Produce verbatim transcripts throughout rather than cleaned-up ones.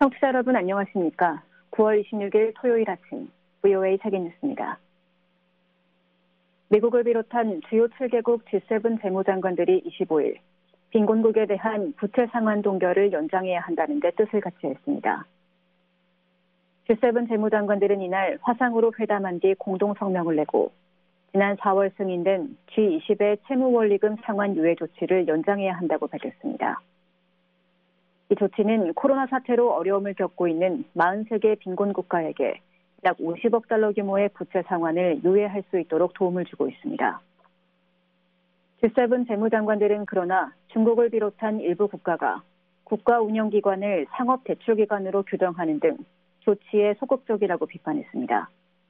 청취자 여러분 안녕하십니까? 구월 이십육일 토요일 아침 브이오에이 세계뉴스입니다. 미국을 비롯한 주요 칠 개국 지 세븐 재무장관들이 이십오일 빈곤국에 대한 부채 상환 동결을 연장해야 한다는 데 뜻을 같이 했습니다. 지 세븐 재무장관들은 이날 화상으로 회담한 뒤 공동 성명을 내고 지난 사월 승인된 지 이십의 채무원리금 상환 유예 조치를 연장해야 한다고 밝혔습니다. 이 조치는 코로나 사태로 어려움을 겪고 있는 사십삼 개 빈곤 국가에게 약 오십억 달러 규모의 부채 상환을 유예할 수 있도록 도움을 주고 있습니다. 지 세븐 재무장관들은 그러나 중국을 비롯한 일부 국가가 국가 운영기관을 상업대출기관으로 규정하는 등 조치에 소극적이라고 비판했습니다.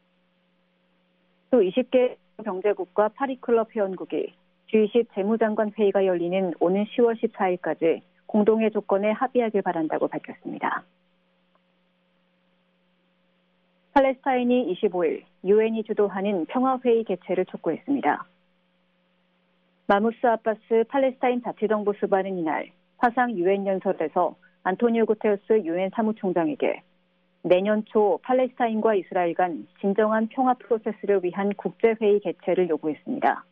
또 이십 개 경제국과 파리클럽 회원국이 지 이십 재무장관 회의가 열리는 오는 시월 십사일까지 공동의 조건에 합의하길 바란다고 밝혔습니다. 팔레스타인이 이십오일 유엔이 주도하는 평화회의 개최를 촉구했습니다. 마무스 아바스 팔레스타인 자치정부 수반은 이날 화상 유엔 연설에서 안토니오 구테르스 유엔 사무총장에게 내년 초 팔레스타인과 이스라엘 간 진정한 평화 프로세스를 위한 국제회의 개최를 요구했습니다.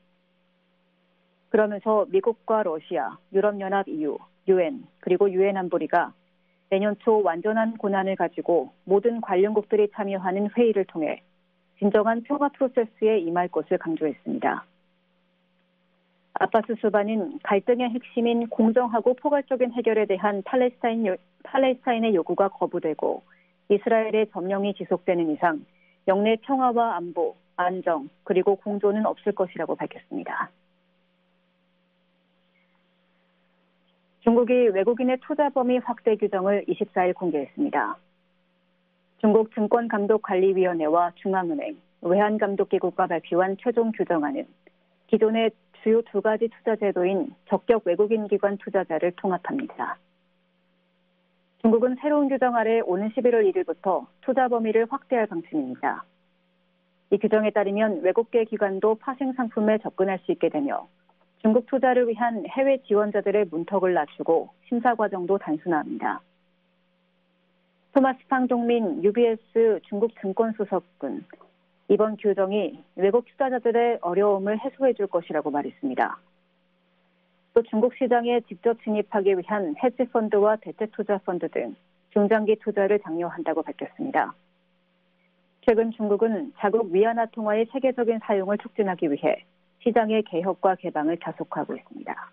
그러면서 미국과 러시아, 유럽연합 이유, 유엔, 그리고 유엔 안보리가 내년 초 완전한 권한을 가지고 모든 관련국들이 참여하는 회의를 통해 진정한 평화 프로세스에 임할 것을 강조했습니다. 아바스 수반은 갈등의 핵심인 공정하고 포괄적인 해결에 대한 팔레스타인, 팔레스타인의 요구가 거부되고 이스라엘의 점령이 지속되는 이상 영내 평화와 안보, 안정, 그리고 공존은 없을 것이라고 밝혔습니다. 중국이 외국인의 투자 범위 확대 규정을 이십사일 공개했습니다. 중국 증권감독관리위원회와 중앙은행, 외환감독기구가 발표한 최종 규정안은 기존의 주요 두 가지 투자 제도인 적격 외국인 기관 투자자를 통합합니다. 중국은 새로운 규정 아래 오는 십일월 일일부터 투자 범위를 확대할 방침입니다. 이 규정에 따르면 외국계 기관도 파생 상품에 접근할 수 있게 되며 중국 투자를 위한 해외 지원자들의 문턱을 낮추고 심사 과정도 단순화합니다. 토마스 팡 동민 유비에스 중국 증권수석은 이번 규정이 외국 투자자들의 어려움을 해소해 줄 것이라고 말했습니다. 또 중국 시장에 직접 진입하기 위한 헤지펀드와 대체투자펀드 등 중장기 투자를 장려한다고 밝혔습니다. 최근 중국은 자국 위안화 통화의 세계적인 사용을 촉진하기 위해 시장의 개혁과 개방을加速하고 있습니다.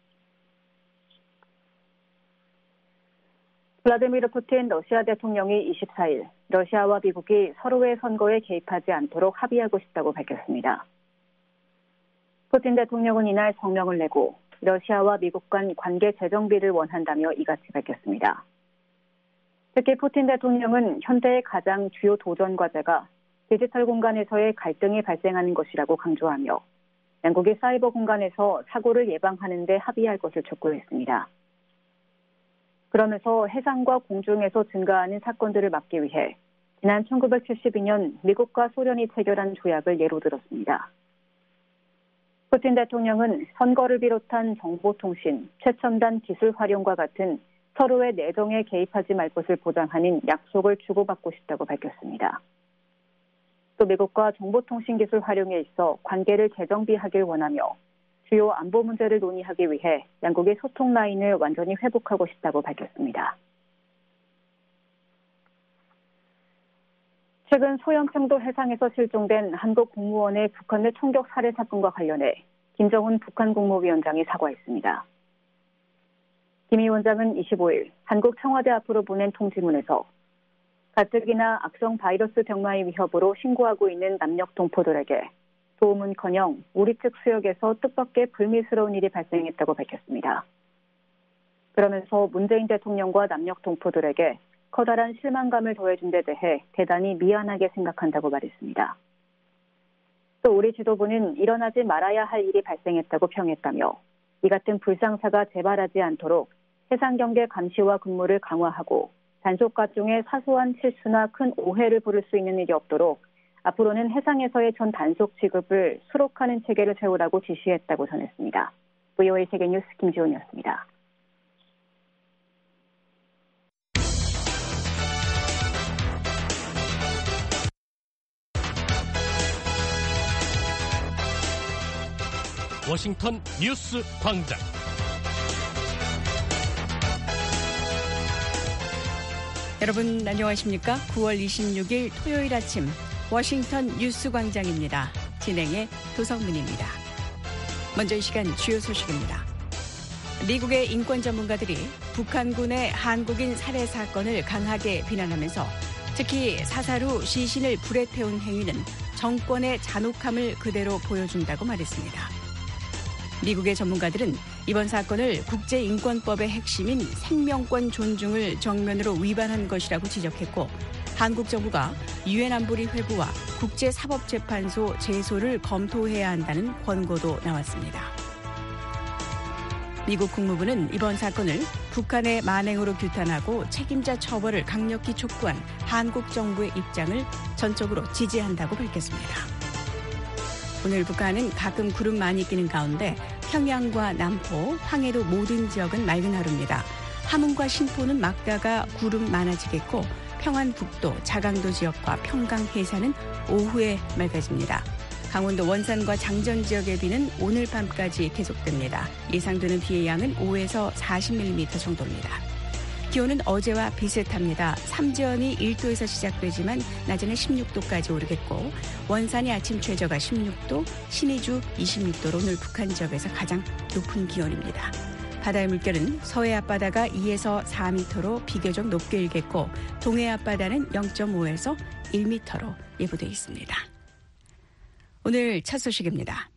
블라디미르 푸틴 러시아 대통령이 이십사일 러시아와 미국이 서로의 선거에 개입하지 않도록 합의하고 싶다고 밝혔습니다. 푸틴 대통령은 이날 성명을 내고 러시아와 미국 간 관계 재정비를 원한다며 이같이 밝혔습니다. 특히 푸틴 대통령은 현대의 가장 주요 도전 과제가 디지털 공간에서의 갈등이 발생하는 것이라고 강조하며 양국이 사이버 공간에서 사고를 예방하는 데 합의할 것을 촉구했습니다. 그러면서 해상과 공중에서 증가하는 사건들을 막기 위해 지난 천구백칠십이년 미국과 소련이 체결한 조약을 예로 들었습니다. 푸틴 대통령은 선거를 비롯한 정보통신, 최첨단 기술 활용과 같은 서로의 내정에 개입하지 말 것을 보장하는 약속을 주고받고 싶다고 밝혔습니다. 또 미국과 정보통신 기술 활용에 있어 관계를 재정비하길 원하며 주요 안보 문제를 논의하기 위해 양국의 소통 라인을 완전히 회복하고 싶다고 밝혔습니다. 최근 소형평도 해상에서 실종된 한국 공무원의 북한 내 총격 살해 사건과 관련해 김정은 북한 국무위원장이 사과했습니다. 김 위원장은 이십오일 한국 청와대 앞으로 보낸 통지문에서 가뜩이나 악성 바이러스 병마의 위협으로 신고하고 있는 남녘 동포들에게 도움은커녕 우리 측 수역에서 뜻밖의 불미스러운 일이 발생했다고 밝혔습니다. 그러면서 문재인 대통령과 남녘 동포들에게 커다란 실망감을 더해준 데 대해 대단히 미안하게 생각한다고 말했습니다. 또 우리 지도부는 일어나지 말아야 할 일이 발생했다고 평했다며 이 같은 불상사가 재발하지 않도록 해상경계 감시와 근무를 강화하고 단속가 중에 사소한 실수나 큰 오해를 부를 수 있는 일이 없도록 앞으로는 해상에서의 전 단속 지급을 수록하는 체계를 세우라고 지시했다고 전했습니다. 브이오에이 세계뉴스 김지훈이었습니다. 워싱턴 뉴스 광장. 여러분 안녕하십니까? 구월 이십육일 토요일 아침 워싱턴 뉴스 광장입니다. 진행의 도성민입니다. 먼저 이 시간 주요 소식입니다. 미국의 인권 전문가들이 북한군의 한국인 살해 사건을 강하게 비난하면서 특히 사살 후 시신을 불에 태운 행위는 정권의 잔혹함을 그대로 보여준다고 말했습니다. 미국의 전문가들은 이번 사건을 국제인권법의 핵심인 생명권 존중을 정면으로 위반한 것이라고 지적했고 한국 정부가 유엔 안보리 회부와 국제사법재판소 제소를 검토해야 한다는 권고도 나왔습니다. 미국 국무부는 이번 사건을 북한의 만행으로 규탄하고 책임자 처벌을 강력히 촉구한 한국 정부의 입장을 전적으로 지지한다고 밝혔습니다. 오늘 북한은 가끔 구름 많이 끼는 가운데 평양과 남포, 황해도 모든 지역은 맑은 하루입니다. 함흥과 신포는 막다가 구름 많아지겠고 평안북도, 자강도 지역과 평강 해사는 오후에 맑아집니다. 강원도 원산과 장전 지역의 비는 오늘 밤까지 계속됩니다. 예상되는 비의 양은 오에서 사십 밀리미터 정도입니다. 기온은 어제와 비슷합니다. 삼지연이 일 도에서 시작되지만 낮에는 십육 도까지 오르겠고 원산이 아침 최저가 십육 도, 신의주 이십육 도로 오늘 북한 지역에서 가장 높은 기온입니다. 바다의 물결은 서해 앞바다가 이에서 사 미터로 비교적 높게 일겠고 동해 앞바다는 영 점 오에서 일 미터로 예보되어 있습니다. 오늘 첫 소식입니다.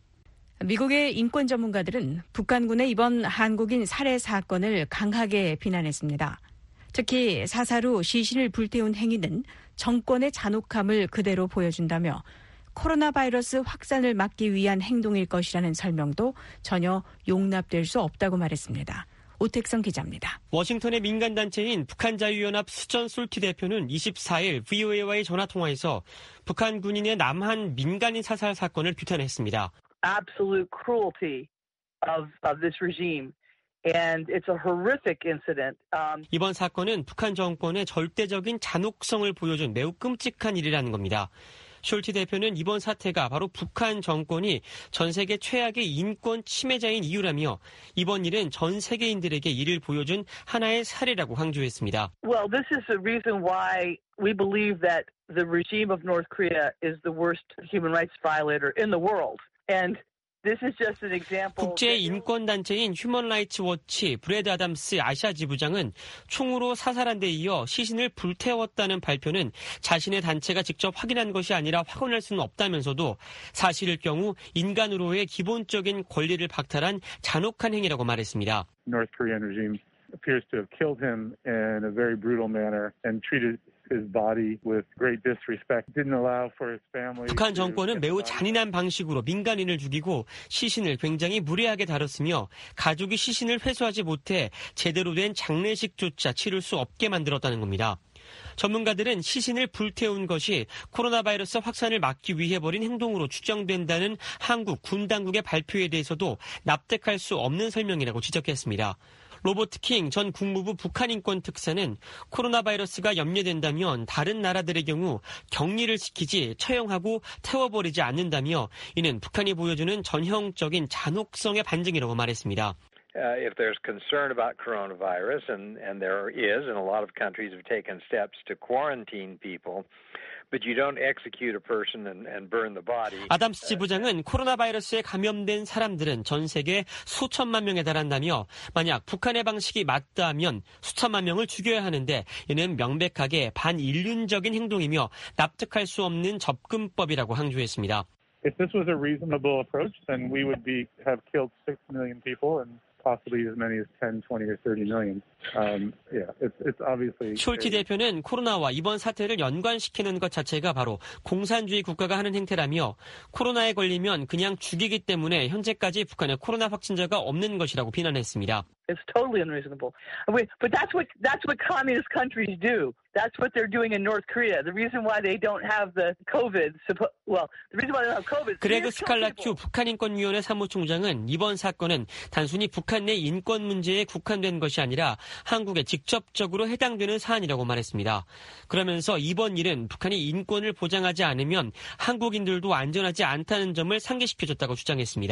미국의 인권 전문가들은 북한군의 이번 한국인 살해 사건을 강하게 비난했습니다. 특히 사살 후 시신을 불태운 행위는 정권의 잔혹함을 그대로 보여준다며 코로나 바이러스 확산을 막기 위한 행동일 것이라는 설명도 전혀 용납될 수 없다고 말했습니다. 오택성 기자입니다. 워싱턴의 민간단체인 북한자유연합 수전 솔티 대표는 이십사일 브이오에이와의 전화통화에서 북한 군인의 남한 민간인 사살 사건을 규탄했습니다. Absolute cruelty of, of this regime. And it's a horrific incident. Um, 이번 사건은 북한 정권의 절대적인 잔혹성을 보여준 매우 끔찍한 일이라는 겁니다. 숄티 대표는 이번 사태가 바로 북한 정권이 전 세계 최악의 인권 침해자인 이유라며 이번 일은 전 세계인들에게 이를 보여준 하나의 사례라고 강조했습니다. Well, this is the reason why we believe that the regime of North Korea is the worst human rights violator in the world. And This is just an example. 국제 인권단체인 휴먼 라이츠 워치 브래드 아담스 아시아 지부장은 총으로 사살한 데 이어 시신을 불태웠다는 발표는 자신의 단체가 직접 확인한 것이 아니라 확언할 수는 없다면서도 사실일 경우 인간으로의 기본적인 권리를 박탈한 잔혹한 행위라고 말했습니다. North Korean regime appears to have killed him in a very brutal manner and treated his body with great disrespect. Didn't allow for his family. 북한 정권은 매우 잔인한 방식으로 민간인을 죽이고 시신을 굉장히 무례하게 다뤘으며 가족이 시신을 회수하지 못해 제대로 된 장례식조차 치를 수 없게 만들었다는 겁니다. 전문가들은 시신을 불태운 것이 코로나 바이러스 확산을 막기 위해 벌인 행동으로 추정된다는 한국 군 당국의 발표에 대해서도 납득할 수 없는 설명이라고 지적했습니다. 로버트 킹 전 국무부 북한인권특사는 코로나 바이러스가 염려된다면 다른 나라들의 경우 격리를 시키지 처형하고 태워버리지 않는다며 이는 북한이 보여주는 전형적인 잔혹성의 반증이라고 말했습니다. Uh, if there's concern about coronavirus, and, and there is, and a lot of countries have taken steps to quarantine people, but you don't execute a person and, and burn the body. 아담스 지부장은 코로나 바이러스에 감염된 사람들은 전 세계 수천만 명에 달한다며 만약 북한의 방식이 맞다면 수천만 명을 죽여야 하는데 이는 명백하게 반인륜적인 행동이며 납득할 수 없는 접근법이라고 강조했습니다. If this was a reasonable approach, then we would be have killed six million people and possibly as many as ten, twenty or thirty million. Um, yeah, it's, it's obviously. 숄티 대표는 코로나와 이번 사태를 연관시키는 것 자체가 바로 공산주의 국가가 하는 행태라며 코로나에 걸리면 그냥 죽이기 때문에 현재까지 북한에 코로나 확진자가 없는 것이라고 비난했습니다. It's totally unreasonable. But that's what that's what communist countries do. That's what they're doing in North Korea. The reason why they don't have the COVID, well, the reason why they don't have COVID. 그레그 스칼라큐 북한인권위원회 사무총장은 이번 사건은 단순히 북한 내 인권 문제에 국한된 것이 아니라 한국에 직접적으로 해당되는 사안이라고 말했습니다. 그러면서 이번 일은 북한이 인권을 보장하지 않으면 한국인들도 안전하지 않다는 점을 상기시켜줬다고 주장했습니다.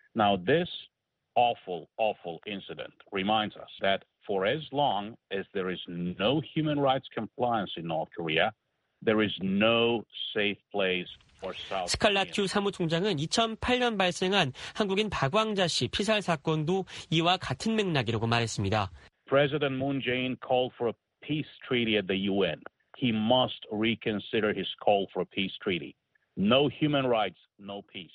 Now, this awful, awful incident reminds us that for as long as there is no human rights compliance in North Korea, there is no safe place for South Korea. 스칼랏 주 사무총장은 이천팔 년 발생한 한국인 박왕자 씨 피살 사건도 이와 같은 맥락이라고 말했습니다. President Moon Jae-in called for a peace treaty at the U N. He must reconsider his call for a peace treaty. No human rights, no peace.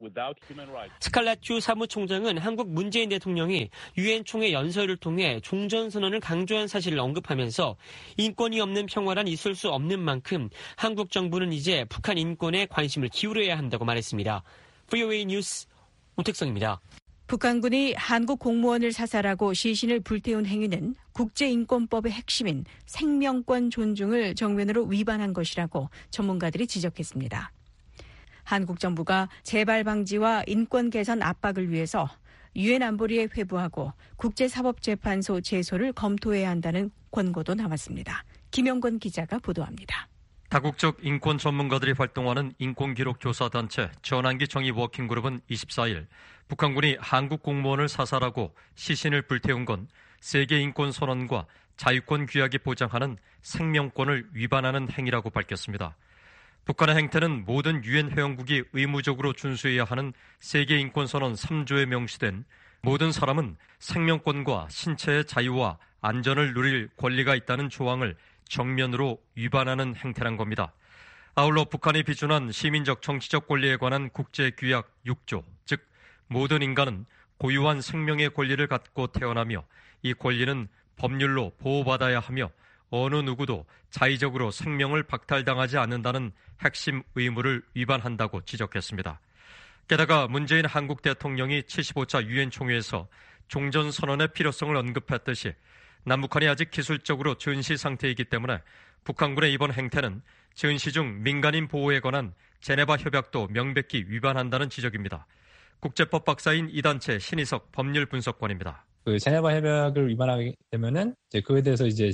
스칼랏 주 사무총장은 한국 문재인 대통령이 유엔 총회 연설을 통해 종전선언을 강조한 사실을 언급하면서 인권이 없는 평화란 있을 수 없는 만큼 한국 정부는 이제 북한 인권에 관심을 기울여야 한다고 말했습니다. 브이오에이 뉴스 오택성입니다. 북한군이 한국 공무원을 사살하고 시신을 불태운 행위는 국제인권법의 핵심인 생명권 존중을 정면으로 위반한 것이라고 전문가들이 지적했습니다. 한국 정부가 재발 방지와 인권 개선 압박을 위해서 유엔 안보리에 회부하고 국제사법재판소 제소를 검토해야 한다는 권고도 나왔습니다. 김영건 기자가 보도합니다. 다국적 인권 전문가들이 활동하는 인권기록조사단체 전환기 정의 워킹그룹은 이십사 일 북한군이 한국 공무원을 사살하고 시신을 불태운 건 세계인권선언과 자유권 규약이 보장하는 생명권을 위반하는 행위라고 밝혔습니다. 북한의 행태는 모든 유엔 회원국이 의무적으로 준수해야 하는 세계인권선언 삼 조에 명시된 모든 사람은 생명권과 신체의 자유와 안전을 누릴 권리가 있다는 조항을 정면으로 위반하는 행태란 겁니다. 아울러 북한이 비준한 시민적 정치적 권리에 관한 국제규약 육 조, 즉 모든 인간은 고유한 생명의 권리를 갖고 태어나며 이 권리는 법률로 보호받아야 하며 어느 누구도 자의적으로 생명을 박탈당하지 않는다는 핵심 의무를 위반한다고 지적했습니다. 게다가 문재인 한국 대통령이 칠십오 차 유엔 총회에서 종전선언의 필요성을 언급했듯이 남북한이 아직 기술적으로 전시 상태이기 때문에 북한군의 이번 행태는 전시 중 민간인 보호에 관한 제네바 협약도 명백히 위반한다는 지적입니다. 국제법 박사인 이 단체 신희석 법률 분석관입니다. 그 제네바 협약을 위반하게 되면은 이제 그에 대해서 이제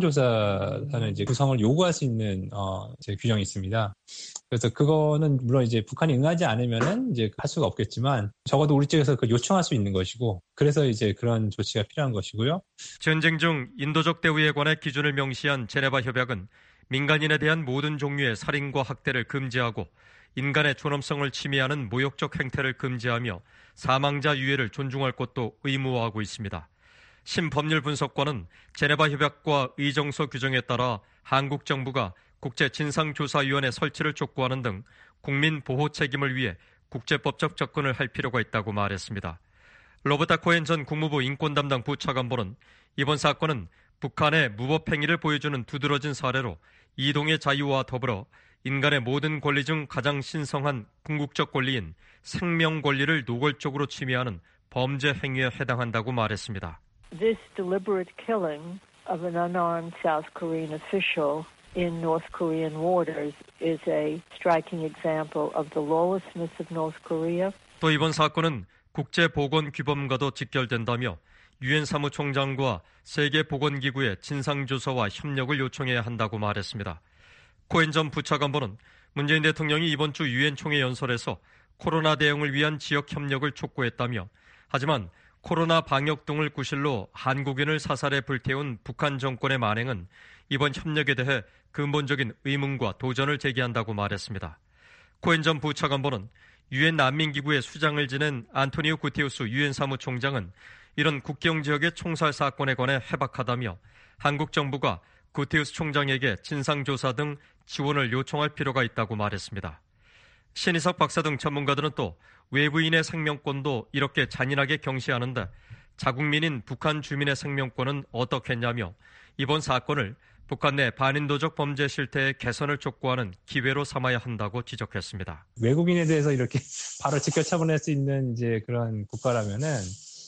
진상조사하는 이제 구성을 요구할 수 있는 어 이제 규정이 있습니다. 그래서 그거는 물론 이제 북한이 응하지 않으면은 이제 할 수가 없겠지만 적어도 우리 측에서 그 요청할 수 있는 것이고 그래서 이제 그런 조치가 필요한 것이고요. 전쟁 중 인도적 대우에 관해 기준을 명시한 제네바 협약은 민간인에 대한 모든 종류의 살인과 학대를 금지하고 인간의 존엄성을 침해하는 모욕적 행태를 금지하며 사망자 유해를 존중할 것도 의무화하고 있습니다. 신법률 분석관은 제네바 협약과 의정서 규정에 따라 한국 정부가 국제진상조사위원회 설치를 촉구하는 등 국민 보호 책임을 위해 국제법적 접근을 할 필요가 있다고 말했습니다. 로버타 코엔 전 국무부 인권담당 부차관보는 이번 사건은 북한의 무법행위를 보여주는 두드러진 사례로 이동의 자유와 더불어 인간의 모든 권리 중 가장 신성한 궁극적 권리인 생명 권리를 노골적으로 침해하는 범죄 행위에 해당한다고 말했습니다. This deliberate killing of an unarmed South Korean official in North Korean waters is a striking example of the lawlessness of North Korea. 또 이번 사건은 국제보건규범과도 직결된다며 유엔 사무총장과 세계보건기구의 진상조사와 협력을 요청해야 한다고 말했습니다. 코엔 전 부차관보는 문재인 대통령이 이번 주 유엔 총회 연설에서 코로나 대응을 위한 지역 협력을 촉구했다며 하지만 코로나 방역 등을 구실로 한국인을 사살해 불태운 북한 정권의 만행은 이번 협력에 대해 근본적인 의문과 도전을 제기한다고 말했습니다. 코엔 전 부차관보는 유엔 난민기구의 수장을 지낸 안토니오 구테우스 유엔 사무총장은 이런 국경 지역의 총살 사건에 관해 해박하다며 한국 정부가 구테우스 총장에게 진상조사 등 지원을 요청할 필요가 있다고 말했습니다. 신희석 박사 등 전문가들은 또 외부인의 생명권도 이렇게 잔인하게 경시하는데 자국민인 북한 주민의 생명권은 어떻겠냐며 이번 사건을 북한 내 반인도적 범죄 실태의 개선을 촉구하는 기회로 삼아야 한다고 지적했습니다. 외국인에 대해서 이렇게 바로 직결 처분할 수 있는 이제 그런 국가라면은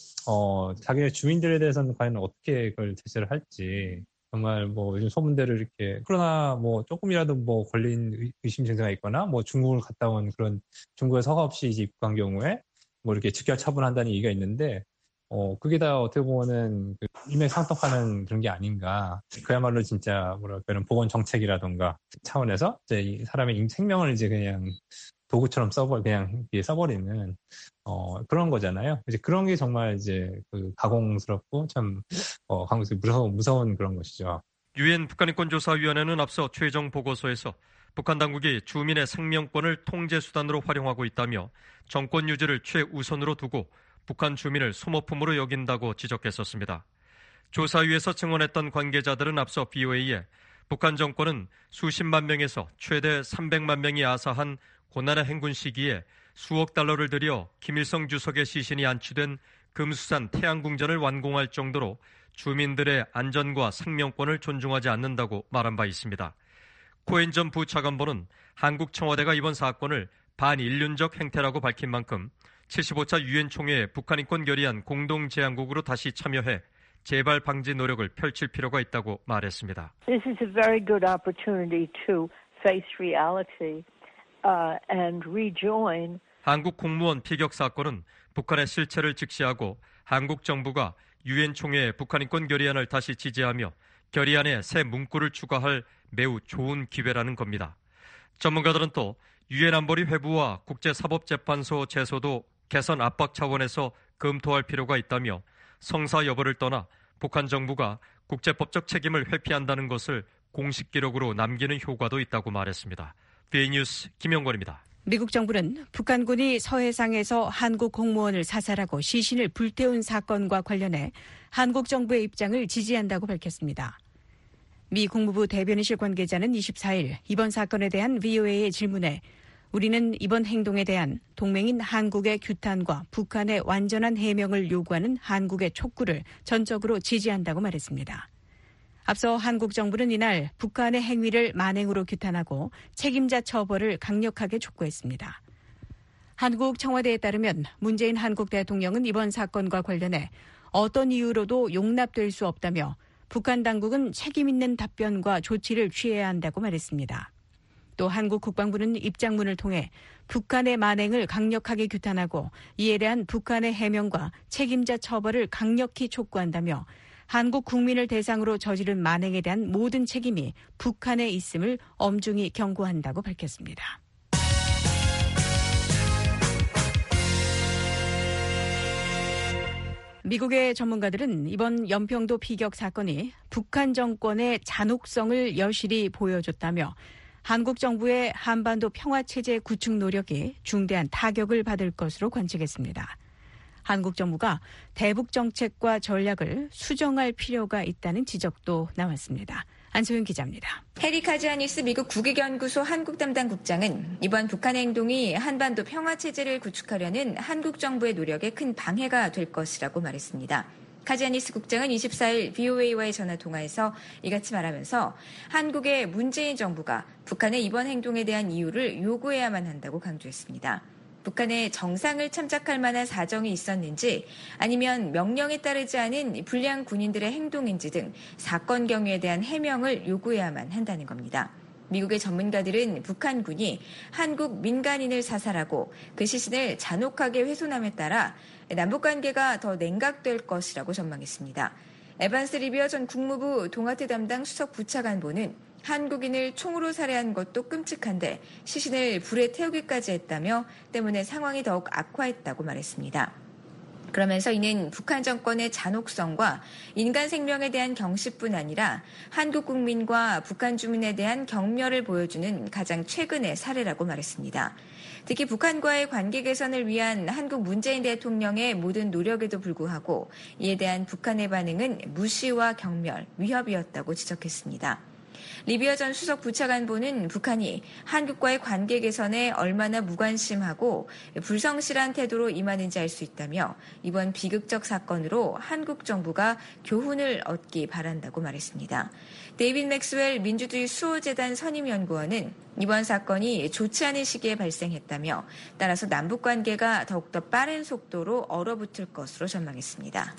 어, 자기네 주민들에 대해서는 과연 어떻게 그걸 대처를 할지. 정말 뭐 요즘 소문대로 이렇게 코로나 뭐 조금이라도 뭐 걸린 의심 증세가 있거나 뭐 중국을 갔다 온 그런 중국에 서가 없이 이제 입국한 경우에 뭐 이렇게 직결 처분한다는 얘기가 있는데 어 그게 다 어떻게 보면은 그 인맥상통하는 그런 게 아닌가. 그야말로 진짜 뭐랄까 이런 보건 정책이라던가 차원에서 이제 이 사람의 생명을 이제 그냥 도구처럼 써버 그냥 써버리는 어, 그런 거잖아요. 이제 그런 게 정말 이제 그 가공스럽고 참 어, 한국에서 무서운 무서운 그런 것이죠. 유엔 북한인권조사위원회는 앞서 최종 보고서에서 북한 당국이 주민의 생명권을 통제 수단으로 활용하고 있다며 정권 유지를 최우선으로 두고 북한 주민을 소모품으로 여긴다고 지적했었습니다. 조사위에서 증언했던 관계자들은 앞서 비오에이에 북한 정권은 수십만 명에서 최대 삼백만 명이 아사한 고난의 행군 시기에 수억 달러를 들여 김일성 주석의 시신이 안치된 금수산 태양궁전을 완공할 정도로 주민들의 안전과 생명권을 존중하지 않는다고 말한 바 있습니다. 코엔 전 부차관보는 한국 청와대가 이번 사건을 반인륜적 행태라고 밝힌 만큼 칠십오 차 유엔 총회에 북한 인권 결의안 공동 제안국으로 다시 참여해 재발 방지 노력을 펼칠 필요가 있다고 말했습니다. This is a very good opportunity to face reality uh, and rejoin. 한국 공무원 피격 사건은 북한의 실체를 직시하고 한국 정부가 유엔 총회에 북한 인권 결의안을 다시 지지하며 결의안에 새 문구를 추가할 매우 좋은 기회라는 겁니다. 전문가들은 또 유엔 안보리 회부와 국제사법재판소 제소도 개선 압박 차원에서 검토할 필요가 있다며 성사 여부를 떠나 북한 정부가 국제법적 책임을 회피한다는 것을 공식 기록으로 남기는 효과도 있다고 말했습니다. 비에이 뉴스 김영권입니다. 미국 정부는 북한군이 서해상에서 한국 공무원을 사살하고 시신을 불태운 사건과 관련해 한국 정부의 입장을 지지한다고 밝혔습니다. 미 국무부 대변인실 관계자는 이십사 일 이번 사건에 대한 브이오에이의 질문에 우리는 이번 행동에 대한 동맹인 한국의 규탄과 북한의 완전한 해명을 요구하는 한국의 촉구를 전적으로 지지한다고 말했습니다. 앞서 한국 정부는 이날 북한의 행위를 만행으로 규탄하고 책임자 처벌을 강력하게 촉구했습니다. 한국 청와대에 따르면 문재인 한국 대통령은 이번 사건과 관련해 어떤 이유로도 용납될 수 없다며 북한 당국은 책임 있는 답변과 조치를 취해야 한다고 말했습니다. 또 한국 국방부는 입장문을 통해 북한의 만행을 강력하게 규탄하고 이에 대한 북한의 해명과 책임자 처벌을 강력히 촉구한다며 한국 국민을 대상으로 저지른 만행에 대한 모든 책임이 북한에 있음을 엄중히 경고한다고 밝혔습니다. 미국의 전문가들은 이번 연평도 피격 사건이 북한 정권의 잔혹성을 여실히 보여줬다며 한국 정부의 한반도 평화체제 구축 노력이 중대한 타격을 받을 것으로 관측했습니다. 한국 정부가 대북 정책과 전략을 수정할 필요가 있다는 지적도 나왔습니다. 안소영 기자입니다. 해리 카지아니스 미국 국익연구소 한국 담당 국장은 이번 북한의 행동이 한반도 평화체제를 구축하려는 한국 정부의 노력에 큰 방해가 될 것이라고 말했습니다. 카지아니스 국장은 이십사 일 브이오에이와의 전화통화에서 이같이 말하면서 한국의 문재인 정부가 북한의 이번 행동에 대한 이유를 요구해야만 한다고 강조했습니다. 북한에 정상을 참작할 만한 사정이 있었는지 아니면 명령에 따르지 않은 불량 군인들의 행동인지 등 사건 경위에 대한 해명을 요구해야만 한다는 겁니다. 미국의 전문가들은 북한군이 한국 민간인을 사살하고 그 시신을 잔혹하게 훼손함에 따라 남북관계가 더 냉각될 것이라고 전망했습니다. 에반스 리비어 전 국무부 동아태 담당 수석 부차관보는 한국인을 총으로 살해한 것도 끔찍한데 시신을 불에 태우기까지 했다며 때문에 상황이 더욱 악화했다고 말했습니다. 그러면서 이는 북한 정권의 잔혹성과 인간 생명에 대한 경시뿐 아니라 한국 국민과 북한 주민에 대한 경멸을 보여주는 가장 최근의 사례라고 말했습니다. 특히 북한과의 관계 개선을 위한 한국 문재인 대통령의 모든 노력에도 불구하고 이에 대한 북한의 반응은 무시와 경멸, 위협이었다고 지적했습니다. 리비어 전 수석 부차관보는 북한이 한국과의 관계 개선에 얼마나 무관심하고 불성실한 태도로 임하는지 알 수 있다며 이번 비극적 사건으로 한국 정부가 교훈을 얻기 바란다고 말했습니다. 데이빗 맥스웰 민주주의 수호재단 선임연구원은 이번 사건이 좋지 않은 시기에 발생했다며 따라서 남북관계가 더욱더 빠른 속도로 얼어붙을 것으로 전망했습니다.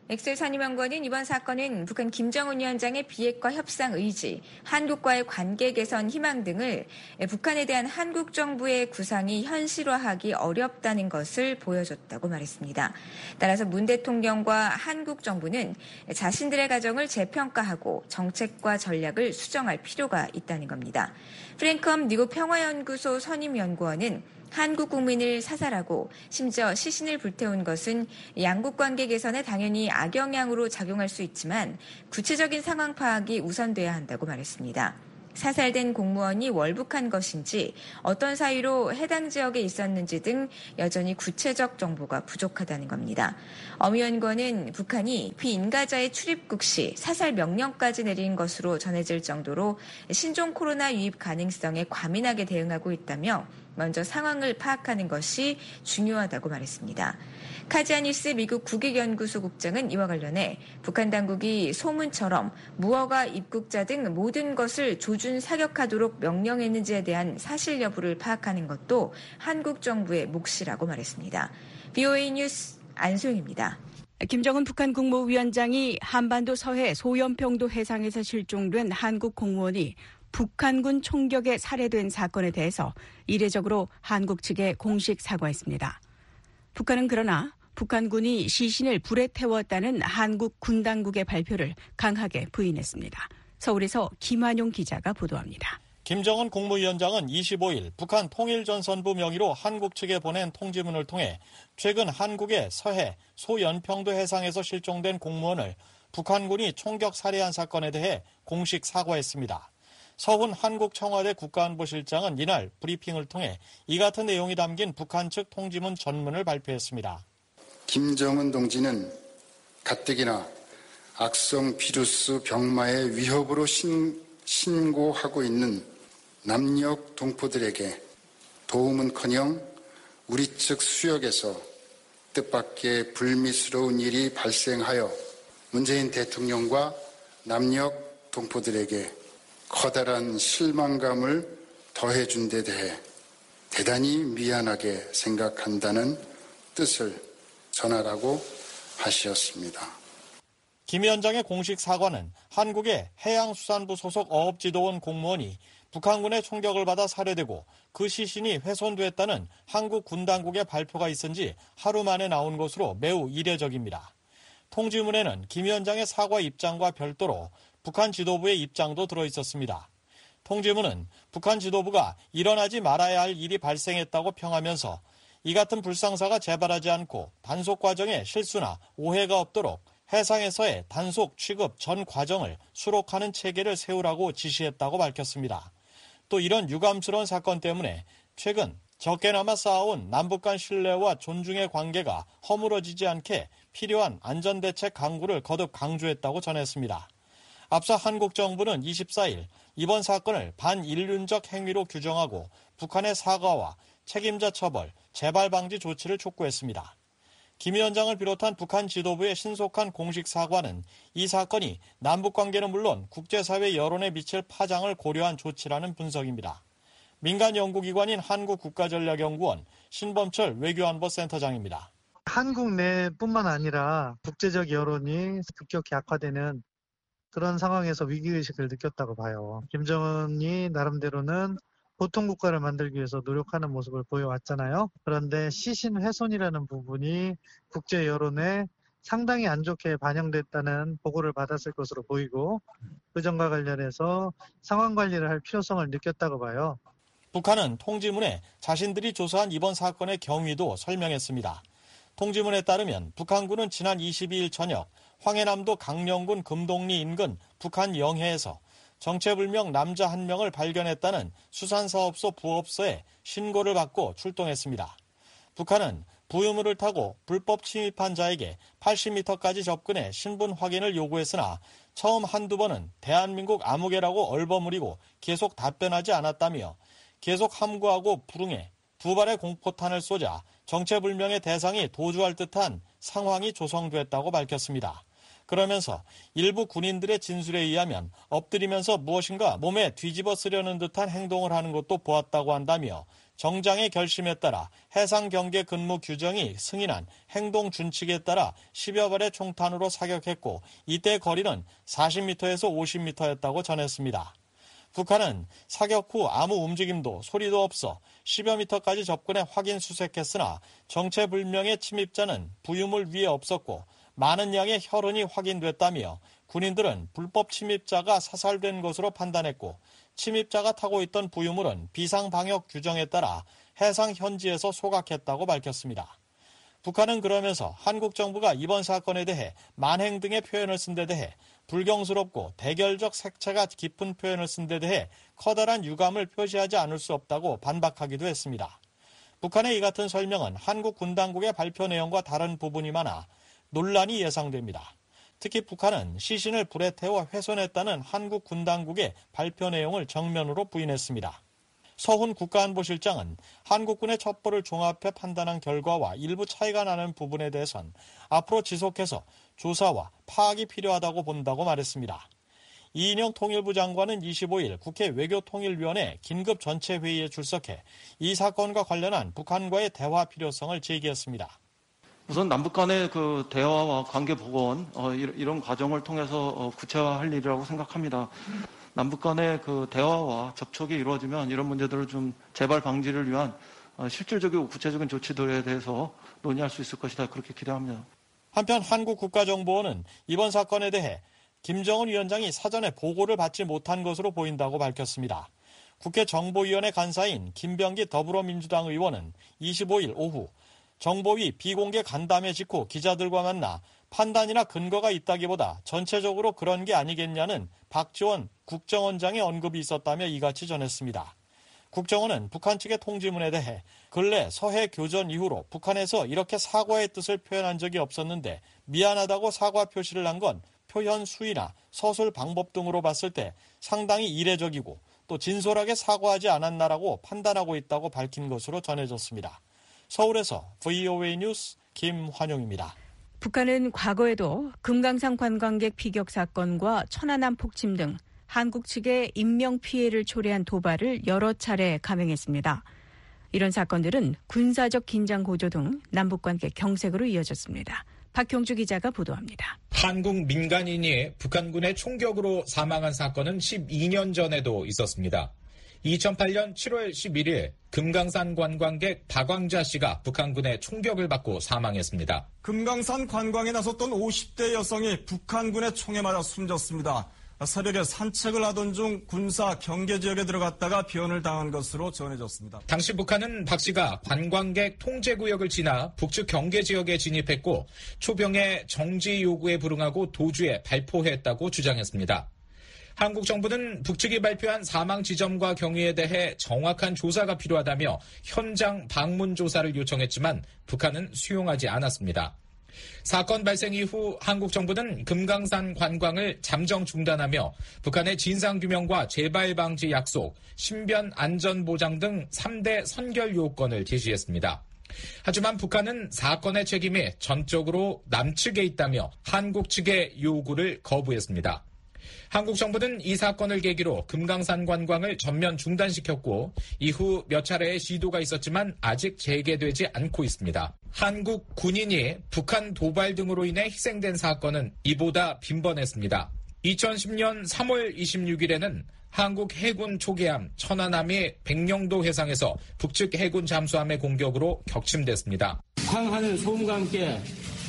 엑셀 산림연구원은 이번 사건은 북한 김정은 위원장의 비핵화 협상 의지, 한국과의 관계 개선 희망 등을 북한에 대한 한국 정부의 구상이 현실화하기 어렵다는 것을 보여줬다고 말했습니다. 따라서 문 대통령과 한국 정부는 자신들의 가정을 재평가하고 정책과 전략을 수정할 필요가 있다는 겁니다. 프랭컴 미국 평화연구소 선임연구원은 한국 국민을 사살하고 심지어 시신을 불태운 것은 양국 관계 개선에 당연히 악영향으로 작용할 수 있지만 구체적인 상황 파악이 우선돼야 한다고 말했습니다. 사살된 공무원이 월북한 것인지 어떤 사유로 해당 지역에 있었는지 등 여전히 구체적 정보가 부족하다는 겁니다. 엄 연구원은 북한이 비인가자의 출입국 시 사살 명령까지 내린 것으로 전해질 정도로 신종 코로나 유입 가능성에 과민하게 대응하고 있다며 먼저 상황을 파악하는 것이 중요하다고 말했습니다. 카지아니스 미국 국익연구소 국장은 이와 관련해 북한 당국이 소문처럼 무허가 입국자 등 모든 것을 조준 사격하도록 명령했는지에 대한 사실 여부를 파악하는 것도 한국 정부의 몫이라고 말했습니다. 브이오에이 뉴스 안소영입니다. 김정은 북한 국무위원장이 한반도 서해 소연평도 해상에서 실종된 한국 공무원이 북한군 총격에 살해된 사건에 대해서 이례적으로 한국 측에 공식 사과했습니다. 북한은 그러나 북한군이 시신을 불에 태웠다는 한국 군 당국의 발표를 강하게 부인했습니다. 서울에서 김환용 기자가 보도합니다. 김정은 국무위원장은 이십오일 북한 통일전선부 명의로 한국 측에 보낸 통지문을 통해 최근 한국의 서해 소연평도 해상에서 실종된 공무원을 북한군이 총격 살해한 사건에 대해 공식 사과했습니다. 서훈 한국 청와대 국가안보실장은 이날 브리핑을 통해 이 같은 내용이 담긴 북한 측 통지문 전문을 발표했습니다. 김정은 동지는 가뜩이나 악성 비루스 병마의 위협으로 신, 신고하고 있는 남녘 동포들에게 도움은커녕 우리 측 수역에서 뜻밖의 불미스러운 일이 발생하여 문재인 대통령과 남녘 동포들에게 커다란 실망감을 더해준 데 대해 대단히 미안하게 생각한다는 뜻을 전하라고 하셨습니다. 김 위원장의 공식 사과는 한국의 해양수산부 소속 어업지도원 공무원이 북한군의 총격을 받아 살해되고 그 시신이 훼손됐다는 한국 군 당국의 발표가 있은 지 하루 만에 나온 것으로 매우 이례적입니다. 통지문에는 김 위원장의 사과 입장과 별도로 북한 지도부의 입장도 들어있었습니다. 통지문은 북한 지도부가 일어나지 말아야 할 일이 발생했다고 평하면서 이 같은 불상사가 재발하지 않고 단속 과정에 실수나 오해가 없도록 해상에서의 단속 취급 전 과정을 수록하는 체계를 세우라고 지시했다고 밝혔습니다. 또 이런 유감스러운 사건 때문에 최근 적게나마 쌓아온 남북 간 신뢰와 존중의 관계가 허물어지지 않게 필요한 안전대책 강구를 거듭 강조했다고 전했습니다. 앞서 한국 정부는 이십사일 이번 사건을 반인륜적 행위로 규정하고 북한의 사과와 책임자 처벌, 재발 방지 조치를 촉구했습니다. 김 위원장을 비롯한 북한 지도부의 신속한 공식 사과는 이 사건이 남북 관계는 물론 국제사회 여론에 미칠 파장을 고려한 조치라는 분석입니다. 민간 연구기관인 한국국가전략연구원 신범철 외교안보센터장입니다. 한국 내뿐만 아니라 국제적 여론이 급격히 악화되는 그런 상황에서 위기의식을 느꼈다고 봐요. 김정은이 나름대로는 보통 국가를 만들기 위해서 노력하는 모습을 보여왔잖아요. 그런데 시신 훼손이라는 부분이 국제 여론에 상당히 안 좋게 반영됐다는 보고를 받았을 것으로 보이고 그 점과 관련해서 상황 관리를 할 필요성을 느꼈다고 봐요. 북한은 통지문에 자신들이 조사한 이번 사건의 경위도 설명했습니다. 통지문에 따르면 북한군은 지난 이십이일 저녁 황해남도 강령군 금동리 인근 북한 영해에서 정체불명 남자 한 명을 발견했다는 수산사업소 부업소에 신고를 받고 출동했습니다. 북한은 부유물을 타고 불법 침입한 자에게 팔십 미터까지 접근해 신분 확인을 요구했으나 처음 한두 번은 대한민국 아무개라고 얼버무리고 계속 답변하지 않았다며 계속 함구하고 불응해 두 발의 공포탄을 쏘자 정체불명의 대상이 도주할 듯한 상황이 조성됐다고 밝혔습니다. 그러면서 일부 군인들의 진술에 의하면 엎드리면서 무엇인가 몸에 뒤집어 쓰려는 듯한 행동을 하는 것도 보았다고 한다며 정장의 결심에 따라 해상경계 근무 규정이 승인한 행동준칙에 따라 십여 발의 총탄으로 사격했고 이때 거리는 사십 미터에서 오십 미터였다고 전했습니다. 북한은 사격 후 아무 움직임도 소리도 없어 십여 미터까지 접근해 확인 수색했으나 정체불명의 침입자는 부유물 위에 없었고 많은 양의 혈흔이 확인됐다며 군인들은 불법 침입자가 사살된 것으로 판단했고 침입자가 타고 있던 부유물은 비상방역 규정에 따라 해상 현지에서 소각했다고 밝혔습니다. 북한은 그러면서 한국 정부가 이번 사건에 대해 만행 등의 표현을 쓴 데 대해 불경스럽고 대결적 색채가 깊은 표현을 쓴 데 대해 커다란 유감을 표시하지 않을 수 없다고 반박하기도 했습니다. 북한의 이 같은 설명은 한국 군 당국의 발표 내용과 다른 부분이 많아 논란이 예상됩니다. 특히 북한은 시신을 불에 태워 훼손했다는 한국 군 당국의 발표 내용을 정면으로 부인했습니다. 서훈 국가안보실장은 한국군의 첩보를 종합해 판단한 결과와 일부 차이가 나는 부분에 대해선 앞으로 지속해서 조사와 파악이 필요하다고 본다고 말했습니다. 이인영 통일부 장관은 이십오일 국회 외교통일위원회 긴급 전체회의에 출석해 이 사건과 관련한 북한과의 대화 필요성을 제기했습니다. 우선 남북 간의 그 대화와 관계 복원 어, 이런 과정을 통해서 어, 구체화할 일이라고 생각합니다. 남북 간의 그 대화와 접촉이 이루어지면 이런 문제들을 좀 재발 방지를 위한 어, 실질적이고 구체적인 조치들에 대해서 논의할 수 있을 것이다. 그렇게 기대합니다. 한편 한국국가정보원은 이번 사건에 대해 김정은 위원장이 사전에 보고를 받지 못한 것으로 보인다고 밝혔습니다. 국회 정보위원회 간사인 김병기 더불어민주당 의원은 이십오일 오후 정보위 비공개 간담회 직후 기자들과 만나 판단이나 근거가 있다기보다 전체적으로 그런 게 아니겠냐는 박지원 국정원장의 언급이 있었다며 이같이 전했습니다. 국정원은 북한 측의 통지문에 대해 근래 서해 교전 이후로 북한에서 이렇게 사과의 뜻을 표현한 적이 없었는데 미안하다고 사과 표시를 한 건 표현 수위나 서술 방법 등으로 봤을 때 상당히 이례적이고 또 진솔하게 사과하지 않았나라고 판단하고 있다고 밝힌 것으로 전해졌습니다. 서울에서 브이오에이 뉴스 김환용입니다. 북한은 과거에도 금강산 관광객 피격 사건과 천안함 폭침 등 한국 측의 인명피해를 초래한 도발을 여러 차례 감행했습니다. 이런 사건들은 군사적 긴장 고조 등 남북관계 경색으로 이어졌습니다. 박형주 기자가 보도합니다. 한국 민간인이 북한군의 총격으로 사망한 사건은 십이 년 전에도 있었습니다. 이천팔년 칠월 십일일 금강산 관광객 박광자 씨가 북한군의 총격을 받고 사망했습니다. 금강산 관광에 나섰던 오십 대 여성이 북한군의 총에 맞아 숨졌습니다. 새벽에 산책을 하던 중 군사 경계 지역에 들어갔다가 변을 당한 것으로 전해졌습니다. 당시 북한은 박 씨가 관광객 통제구역을 지나 북측 경계 지역에 진입했고 초병의 정지 요구에 불응하고 도주에 발포했다고 주장했습니다. 한국 정부는 북측이 발표한 사망 지점과 경위에 대해 정확한 조사가 필요하다며 현장 방문 조사를 요청했지만 북한은 수용하지 않았습니다. 사건 발생 이후 한국 정부는 금강산 관광을 잠정 중단하며 북한의 진상규명과 재발 방지 약속, 신변 안전보장 등 삼 대 선결 요건을 제시했습니다. 하지만 북한은 사건의 책임이 전적으로 남측에 있다며 한국 측의 요구를 거부했습니다. 한국 정부는 이 사건을 계기로 금강산 관광을 전면 중단시켰고 이후 몇 차례의 시도가 있었지만 아직 재개되지 않고 있습니다. 한국 군인이 북한 도발 등으로 인해 희생된 사건은 이보다 빈번했습니다. 이천십년 삼월 이십육일에는 한국 해군 초계함 천안함이 백령도 해상에서 북측 해군 잠수함의 공격으로 격침됐습니다. 황하늘 소음과 함께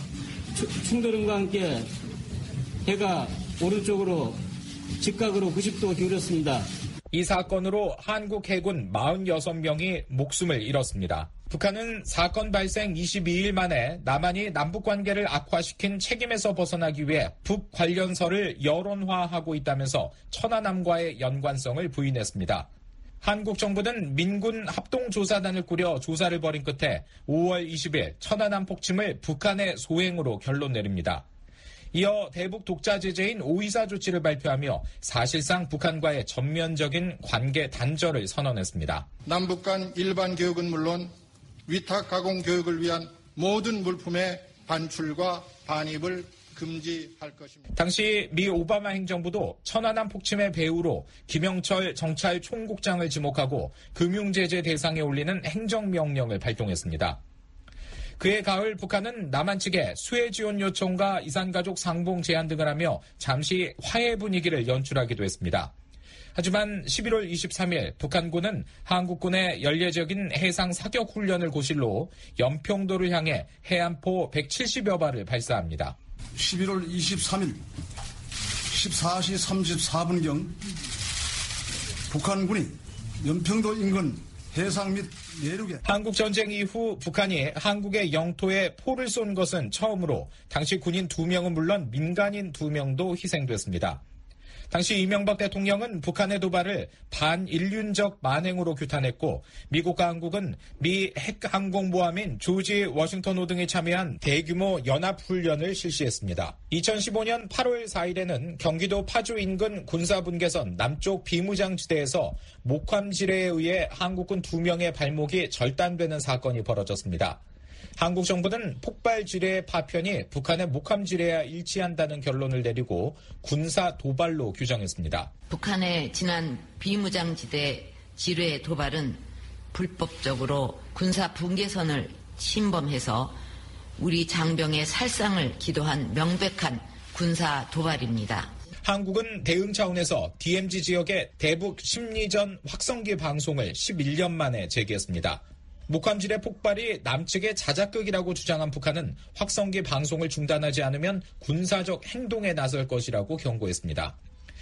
충돌음과 함께 해가 오른쪽으로 직각으로 구십 도 기울였습니다. 이 사건으로 한국 해군 사십육 명이 목숨을 잃었습니다. 북한은 사건 발생 이십이일 만에 남한이 남북관계를 악화시킨 책임에서 벗어나기 위해 북 관련설을 여론화하고 있다면서 천안함과의 연관성을 부인했습니다. 한국 정부는 민군 합동조사단을 꾸려 조사를 벌인 끝에 오월 이십일 천안함 폭침을 북한의 소행으로 결론 내립니다. 이어 대북 독자 제재인 오이사 조치를 발표하며 사실상 북한과의 전면적인 관계 단절을 선언했습니다. 남북 간 일반 교육은 물론 위탁 가공 교육을 위한 모든 물품의 반출과 반입을 금지할 것입니다. 당시 미 오바마 행정부도 천안함 폭침의 배후로 김영철 정찰 총국장을 지목하고 금융제재 대상에 올리는 행정명령을 발동했습니다. 그해 가을 북한은 남한 측에 수해 지원 요청과 이산가족 상봉 제안 등을 하며 잠시 화해 분위기를 연출하기도 했습니다. 하지만 십일월 이십삼일 북한군은 한국군의 연례적인 해상 사격 훈련을 고실로 연평도를 향해 해안포 백칠십여 발을 발사합니다. 십일월 이십삼일 십사 시 삼십사 분경 북한군이 연평도 인근 해상 및 내륙에 한국 전쟁 이후 북한이 한국의 영토에 포를 쏜 것은 처음으로 당시 군인 두 명은 물론 민간인 두 명도 희생됐습니다. 당시 이명박 대통령은 북한의 도발을 반인륜적 만행으로 규탄했고 미국과 한국은 미 핵항공모함인 조지 워싱턴호 등이 참여한 대규모 연합훈련을 실시했습니다. 이천십오년 팔월 사일에는 경기도 파주 인근 군사분계선 남쪽 비무장지대에서 목함지뢰에 의해 한국군 두 명의 발목이 절단되는 사건이 벌어졌습니다. 한국 정부는 폭발 지뢰의 파편이 북한의 목함 지뢰와 일치한다는 결론을 내리고 군사 도발로 규정했습니다. 북한의 지난 비무장지대 지뢰 도발은 불법적으로 군사 분계선을 침범해서 우리 장병의 살상을 기도한 명백한 군사 도발입니다. 한국은 대응 차원에서 디엠지 지역의 대북 심리전 확성기 방송을 십일 년 만에 재개했습니다. 목함지뢰 폭발이 남측의 자작극이라고 주장한 북한은 확성기 방송을 중단하지 않으면 군사적 행동에 나설 것이라고 경고했습니다.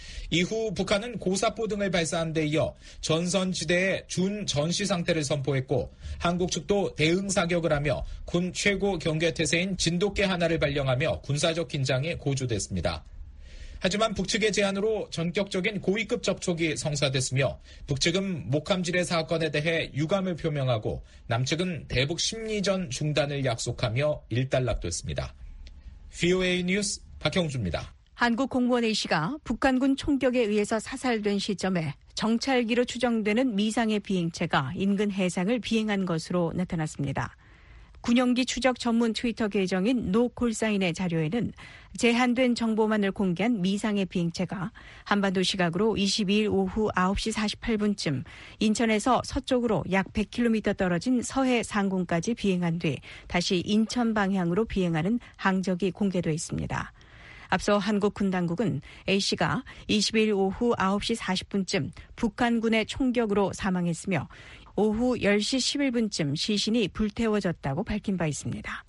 이후 북한은 고사포 등을 발사한 데 이어 전선지대에 준 전시 상태를 선포했고 한국 측도 대응 사격을 하며 군 최고 경계태세인 진돗개 하나를 발령하며 군사적 긴장이 고조됐습니다. 하지만 북측의 제안으로 전격적인 고위급 접촉이 성사됐으며 북측은 목함지뢰 사건에 대해 유감을 표명하고 남측은 대북 심리전 중단을 약속하며 일단락됐습니다. 브이오에이 뉴스 박형주입니다. 한국 공무원 A씨가 북한군 총격에 의해서 사살된 시점에 정찰기로 추정되는 미상의 비행체가 인근 해상을 비행한 것으로 나타났습니다. 군용기 추적 전문 트위터 계정인 노콜사인의 자료에는 제한된 정보만을 공개한 미상의 비행체가 한반도 시각으로 이십이일 오후 아홉 시 사십팔 분쯤 인천에서 서쪽으로 약 백 킬로미터 떨어진 서해 상공까지 비행한 뒤 다시 인천 방향으로 비행하는 항적이 공개돼 있습니다. 앞서 한국 군 당국은 A씨가 이십일 오후 아홉 시 사십 분쯤 북한군의 총격으로 사망했으며 오후 열 시 십일 분쯤 시신이 불태워졌다고 밝힌 바 있습니다.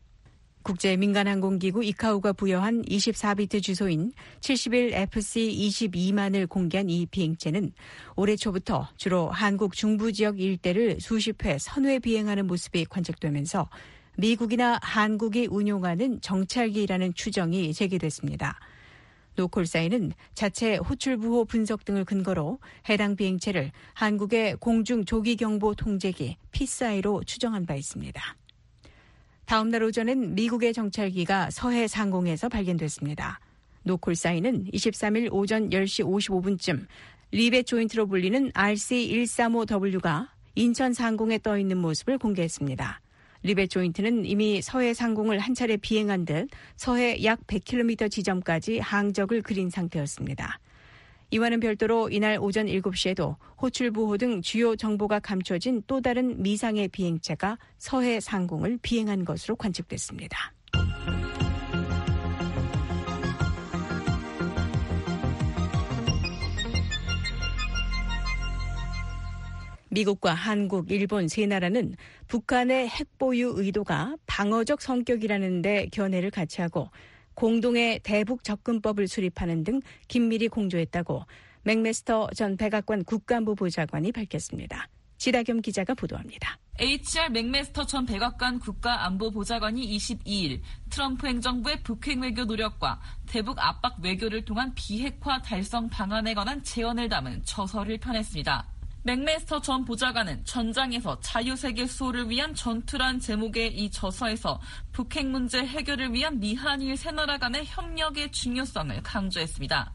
국제민간항공기구 이카오가 부여한 이십사 비트 주소인 칠십일 에프씨 이십이만을 공개한 이 비행체는 올해 초부터 주로 한국 중부 지역 일대를 수십 회 선회 비행하는 모습이 관측되면서 미국이나 한국이 운용하는 정찰기라는 추정이 제기됐습니다. 노콜사인은 자체 호출부호 분석 등을 근거로 해당 비행체를 한국의 공중조기경보 통제기 피스아이로 추정한 바 있습니다. 다음 날 오전엔 미국의 정찰기가 서해 상공에서 발견됐습니다. 노콜사인은 이십삼일 오전 열 시 오십오 분쯤 리벳 조인트로 불리는 알씨 일삼오 더블유가 인천 상공에 떠 있는 모습을 공개했습니다. 리벳 조인트는 이미 서해 상공을 한 차례 비행한 듯 서해 약 백 킬로미터 지점까지 항적을 그린 상태였습니다. 이와는 별도로 이날 오전 일곱 시에도 호출부호 등 주요 정보가 감춰진 또 다른 미상의 비행체가 서해 상공을 비행한 것으로 관측됐습니다. 미국과 한국, 일본 세 나라는 북한의 핵보유 의도가 방어적 성격이라는 데 견해를 같이 하고 공동의 대북 접근법을 수립하는 등 긴밀히 공조했다고 맥메스터 전 백악관 국가안보 보좌관이 밝혔습니다. 지다겸 기자가 보도합니다. 에이치알 맥메스터 전 백악관 국가안보보좌관이 이십이일 트럼프 행정부의 북핵 외교 노력과 대북 압박 외교를 통한 비핵화 달성 방안에 관한 제언을 담은 저서를 펴냈습니다. 맥메스터 전 보좌관은 전장에서 자유세계 수호를 위한 전투란 제목의 이 저서에서 북핵 문제 해결을 위한 미한일 세 나라 간의 협력의 중요성을 강조했습니다.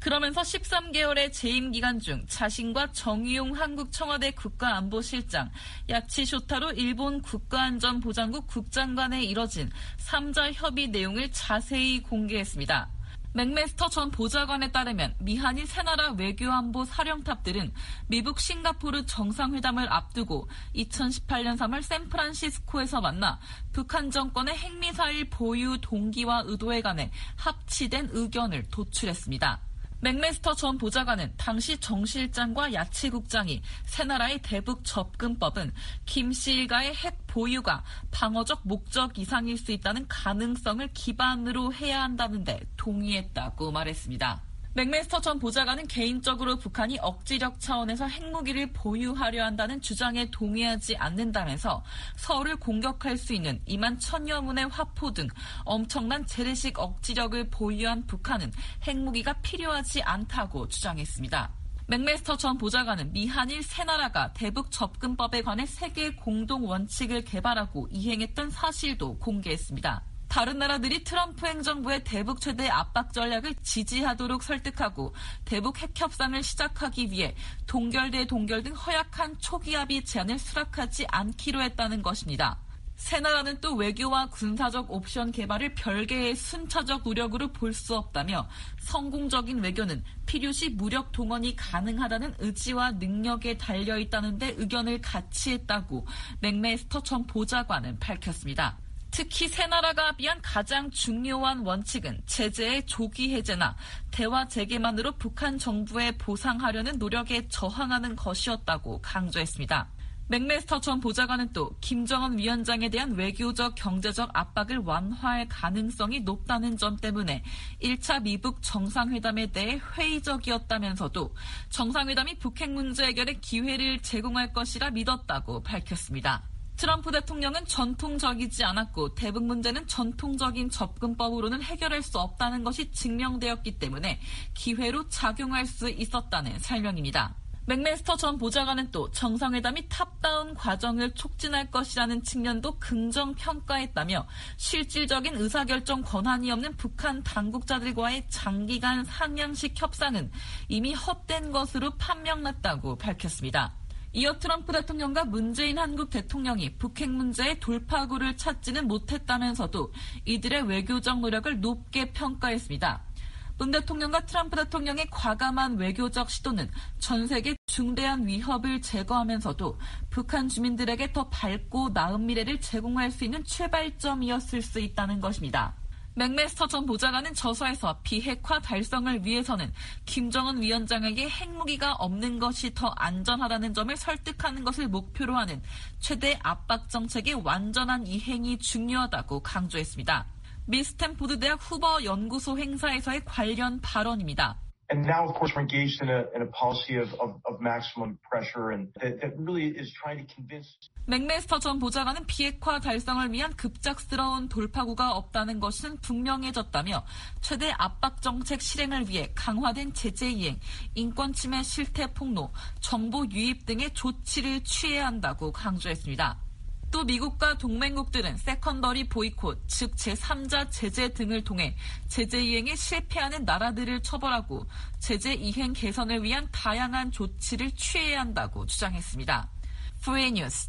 그러면서 십삼 개월의 재임 기간 중 자신과 정의용 한국 청와대 국가안보실장, 야치 쇼타로 일본 국가안전보장국 국장간에 이뤄진 삼자 협의 내용을 자세히 공개했습니다. 맥메스터 전 보좌관에 따르면 미한일 세 나라 외교안보 사령탑들은 미국 싱가포르 정상회담을 앞두고 이천십팔 년 삼월 샌프란시스코에서 만나 북한 정권의 핵미사일 보유 동기와 의도에 관해 합치된 의견을 도출했습니다. 맥메스터 전 보좌관은 당시 정 실장과 야치 국장이 세 나라의 대북 접근법은 김 씨 일가의 핵 보유가 방어적 목적 이상일 수 있다는 가능성을 기반으로 해야 한다는 데 동의했다고 말했습니다. 맥메스터 전 보좌관은 개인적으로 북한이 억지력 차원에서 핵무기를 보유하려 한다는 주장에 동의하지 않는다면서 서울을 공격할 수 있는 이만 천여 문의 화포 등 엄청난 재래식 억지력을 보유한 북한은 핵무기가 필요하지 않다고 주장했습니다. 맥메스터 전 보좌관은 미한일 세 나라가 대북 접근법에 관해 세계 공동 원칙을 개발하고 이행했던 사실도 공개했습니다. 다른 나라들이 트럼프 행정부의 대북 최대 압박 전략을 지지하도록 설득하고 대북 핵 협상을 시작하기 위해 동결대 동결 등 허약한 초기 합의 제안을 수락하지 않기로 했다는 것입니다. 세 나라는 또 외교와 군사적 옵션 개발을 별개의 순차적 노력으로 볼 수 없다며 성공적인 외교는 필요시 무력 동원이 가능하다는 의지와 능력에 달려있다는 데 의견을 같이 했다고 맥메스터 전 보좌관은 밝혔습니다. 특히 세 나라가 합의한 가장 중요한 원칙은 제재의 조기 해제나 대화 재개만으로 북한 정부에 보상하려는 노력에 저항하는 것이었다고 강조했습니다. 맥메스터 전 보좌관은 또 김정은 위원장에 대한 외교적 경제적 압박을 완화할 가능성이 높다는 점 때문에 일 차 미북 정상회담에 대해 회의적이었다면서도 정상회담이 북핵 문제 해결의 기회를 제공할 것이라 믿었다고 밝혔습니다. 트럼프 대통령은 전통적이지 않았고 대북 문제는 전통적인 접근법으로는 해결할 수 없다는 것이 증명되었기 때문에 기회로 작용할 수 있었다는 설명입니다. 맥메스터 전 보좌관은 또 정상회담이 탑다운 과정을 촉진할 것이라는 측면도 긍정 평가했다며 실질적인 의사결정 권한이 없는 북한 당국자들과의 장기간 상향식 협상은 이미 헛된 것으로 판명났다고 밝혔습니다. 이어 트럼프 대통령과 문재인 한국 대통령이 북핵 문제의 돌파구를 찾지는 못했다면서도 이들의 외교적 노력을 높게 평가했습니다. 문 대통령과 트럼프 대통령의 과감한 외교적 시도는 전 세계 중대한 위협을 제거하면서도 북한 주민들에게 더 밝고 나은 미래를 제공할 수 있는 출발점이었을 수 있다는 것입니다. 맥메스터 전 보좌관은 저서에서 비핵화 달성을 위해서는 김정은 위원장에게 핵무기가 없는 것이 더 안전하다는 점을 설득하는 것을 목표로 하는 최대 압박 정책의 완전한 이행이 중요하다고 강조했습니다. 미 스탠포드 대학 후버 연구소 행사에서의 관련 발언입니다. And now, of course, we're engaged in a, in a policy of, of, of maximum pressure and that, that really is trying to convince. 맥메스터 전 보좌관은 비핵화 달성을 위한 급작스러운 돌파구가 없다는 것은 분명해졌다며 최대 압박 정책 실행을 위해 강화된 제재 이행, 인권 침해 실태 폭로, 정보 유입 등의 조치를 취해야 한다고 강조했습니다. 또 미국과 동맹국들은 세컨더리 보이콧, 즉 제삼자 제재 등을 통해 제재 이행에 실패하는 나라들을 처벌하고 제재 이행 개선을 위한 다양한 조치를 취해야 한다고 주장했습니다. 프리웨이 뉴스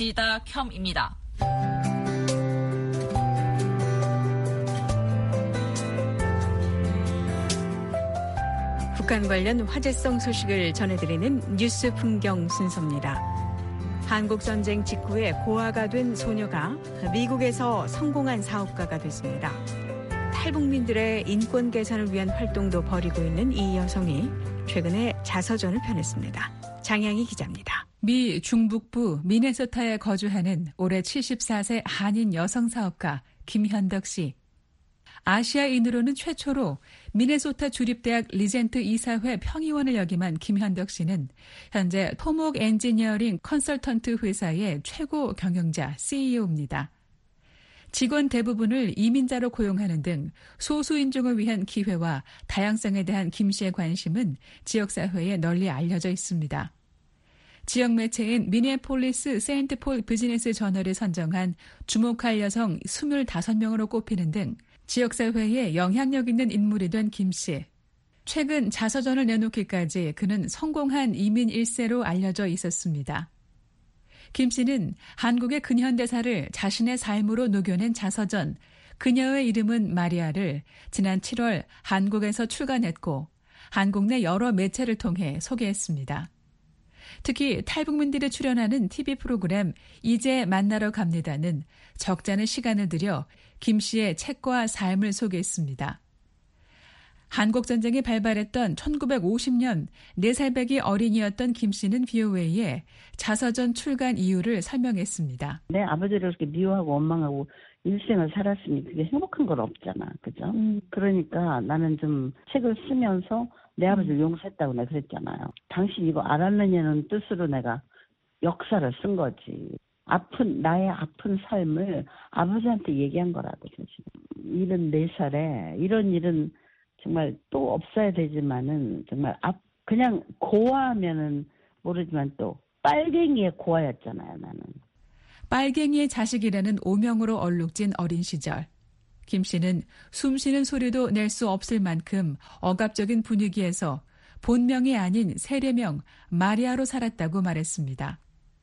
지다켬입니다. 북한 관련 화제성 소식을 전해드리는 뉴스 풍경 순서입니다. 한국 전쟁 직후에 고아가 된 소녀가 미국에서 성공한 사업가가 됐습니다. 탈북민들의 인권 개선을 위한 활동도 벌이고 있는 이 여성이 최근에 자서전을 펴냈습니다. 장양희 기자입니다. 미 중북부 미네소타에 거주하는 올해 칠십사 세 한인 여성 사업가 김현덕 씨. 아시아인으로는 최초로 미네소타 주립대학 리젠트 이사회 평의원을 역임한 김현덕 씨는 현재 토목 엔지니어링 컨설턴트 회사의 최고 경영자 씨이오입니다. 직원 대부분을 이민자로 고용하는 등 소수인종을 위한 기회와 다양성에 대한 김 씨의 관심은 지역사회에 널리 알려져 있습니다. 지역 매체인 미니애폴리스 세인트폴 비즈니스 저널이 선정한 주목할 여성 이십오 명으로 꼽히는 등 지역사회에 영향력 있는 인물이 된 김 씨. 최근 자서전을 내놓기까지 그는 성공한 이민 일세로 알려져 있었습니다. 김 씨는 한국의 근현대사를 자신의 삶으로 녹여낸 자서전 그녀의 이름은 마리아를 지난 칠월 한국에서 출간했고 한국 내 여러 매체를 통해 소개했습니다. 특히 탈북민들이 출연하는 티비 프로그램 이제 만나러 갑니다는 적잖은 시간을 들여 김 씨의 책과 삶을 소개했습니다. 한국전쟁이 발발했던 천구백오십 년 네 살배기 어린이였던 김 씨는 비오에이에 자서전 출간 이유를 설명했습니다. 내 아버지를 그렇게 미워하고 원망하고 일생을 살았으니 그게 행복한 건 없잖아. 그죠? 음. 그러니까 나는 좀 책을 쓰면서 내 아버지를 용서했다고 내가 그랬잖아요. 당신 이거 알았느냐는 뜻으로 내가 역사를 쓴 거지. 아픈, 나의 아픈 삶을 아버지한테 얘기한 거라고. 일흔네 살에 이런 일은 정말 또 없어야 되지만은 정말 앞, 그냥 고아하면은 모르지만 또 빨갱이의 고아였잖아요, 나는. 빨갱이의 자식이라는 오명으로 얼룩진 어린 시절. 김 씨는 숨쉬는 소리도 낼 수 없을 만큼 억압적인 분위기에서 본명이 아닌 세례명 마리아로 살았다고 말했습니다.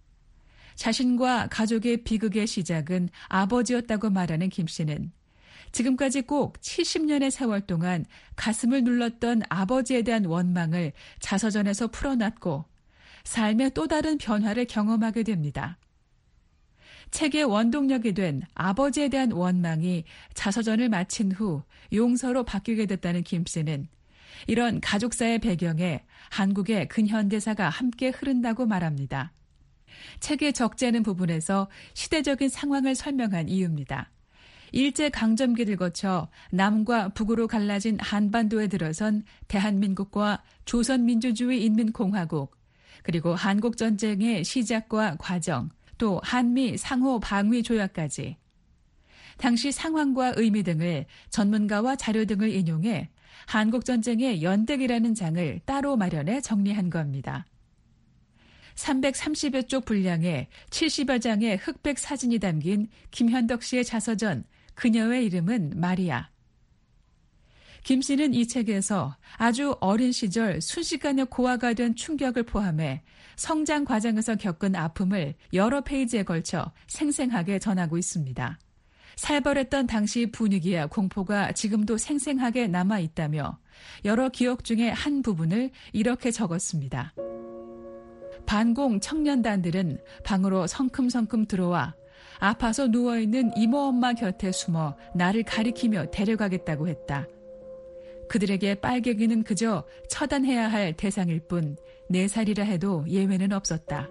자신과 가족의 비극의 시작은 아버지였다고 말하는 김 씨는 지금까지 꼭 칠십 년의 세월 동안 가슴을 눌렀던 아버지에 대한 원망을 자서전에서 풀어놨고 삶의 또 다른 변화를 경험하게 됩니다. 책의 원동력이 된 아버지에 대한 원망이 자서전을 마친 후 용서로 바뀌게 됐다는 김 씨는 이런 가족사의 배경에 한국의 근현대사가 함께 흐른다고 말합니다. 책의 적재는 부분에서 시대적인 상황을 설명한 이유입니다. 일제강점기를 거쳐 남과 북으로 갈라진 한반도에 들어선 대한민국과 조선민주주의인민공화국, 그리고 한국전쟁의 시작과 과정, 또 한미 상호 방위 조약까지 당시 상황과 의미 등을 전문가와 자료 등을 인용해 한국전쟁의 연대기라는 장을 따로 마련해 정리한 겁니다. 삼백삼십여 쪽 분량의 칠십여 장의 흑백 사진이 담긴 김현덕 씨의 자서전 그녀의 이름은 마리아. 김 씨는 이 책에서 아주 어린 시절 순식간에 고아가 된 충격을 포함해 성장 과정에서 겪은 아픔을 여러 페이지에 걸쳐 생생하게 전하고 있습니다. 살벌했던 당시 분위기와 공포가 지금도 생생하게 남아있다며 여러 기억 중에 한 부분을 이렇게 적었습니다. 반공 청년단들은 방으로 성큼성큼 들어와 아파서 누워있는 이모 엄마 곁에 숨어 나를 가리키며 데려가겠다고 했다. 그들에게 빨갱이는 그저 처단해야 할 대상일 뿐 네 살이라 해도 예외는 없었다.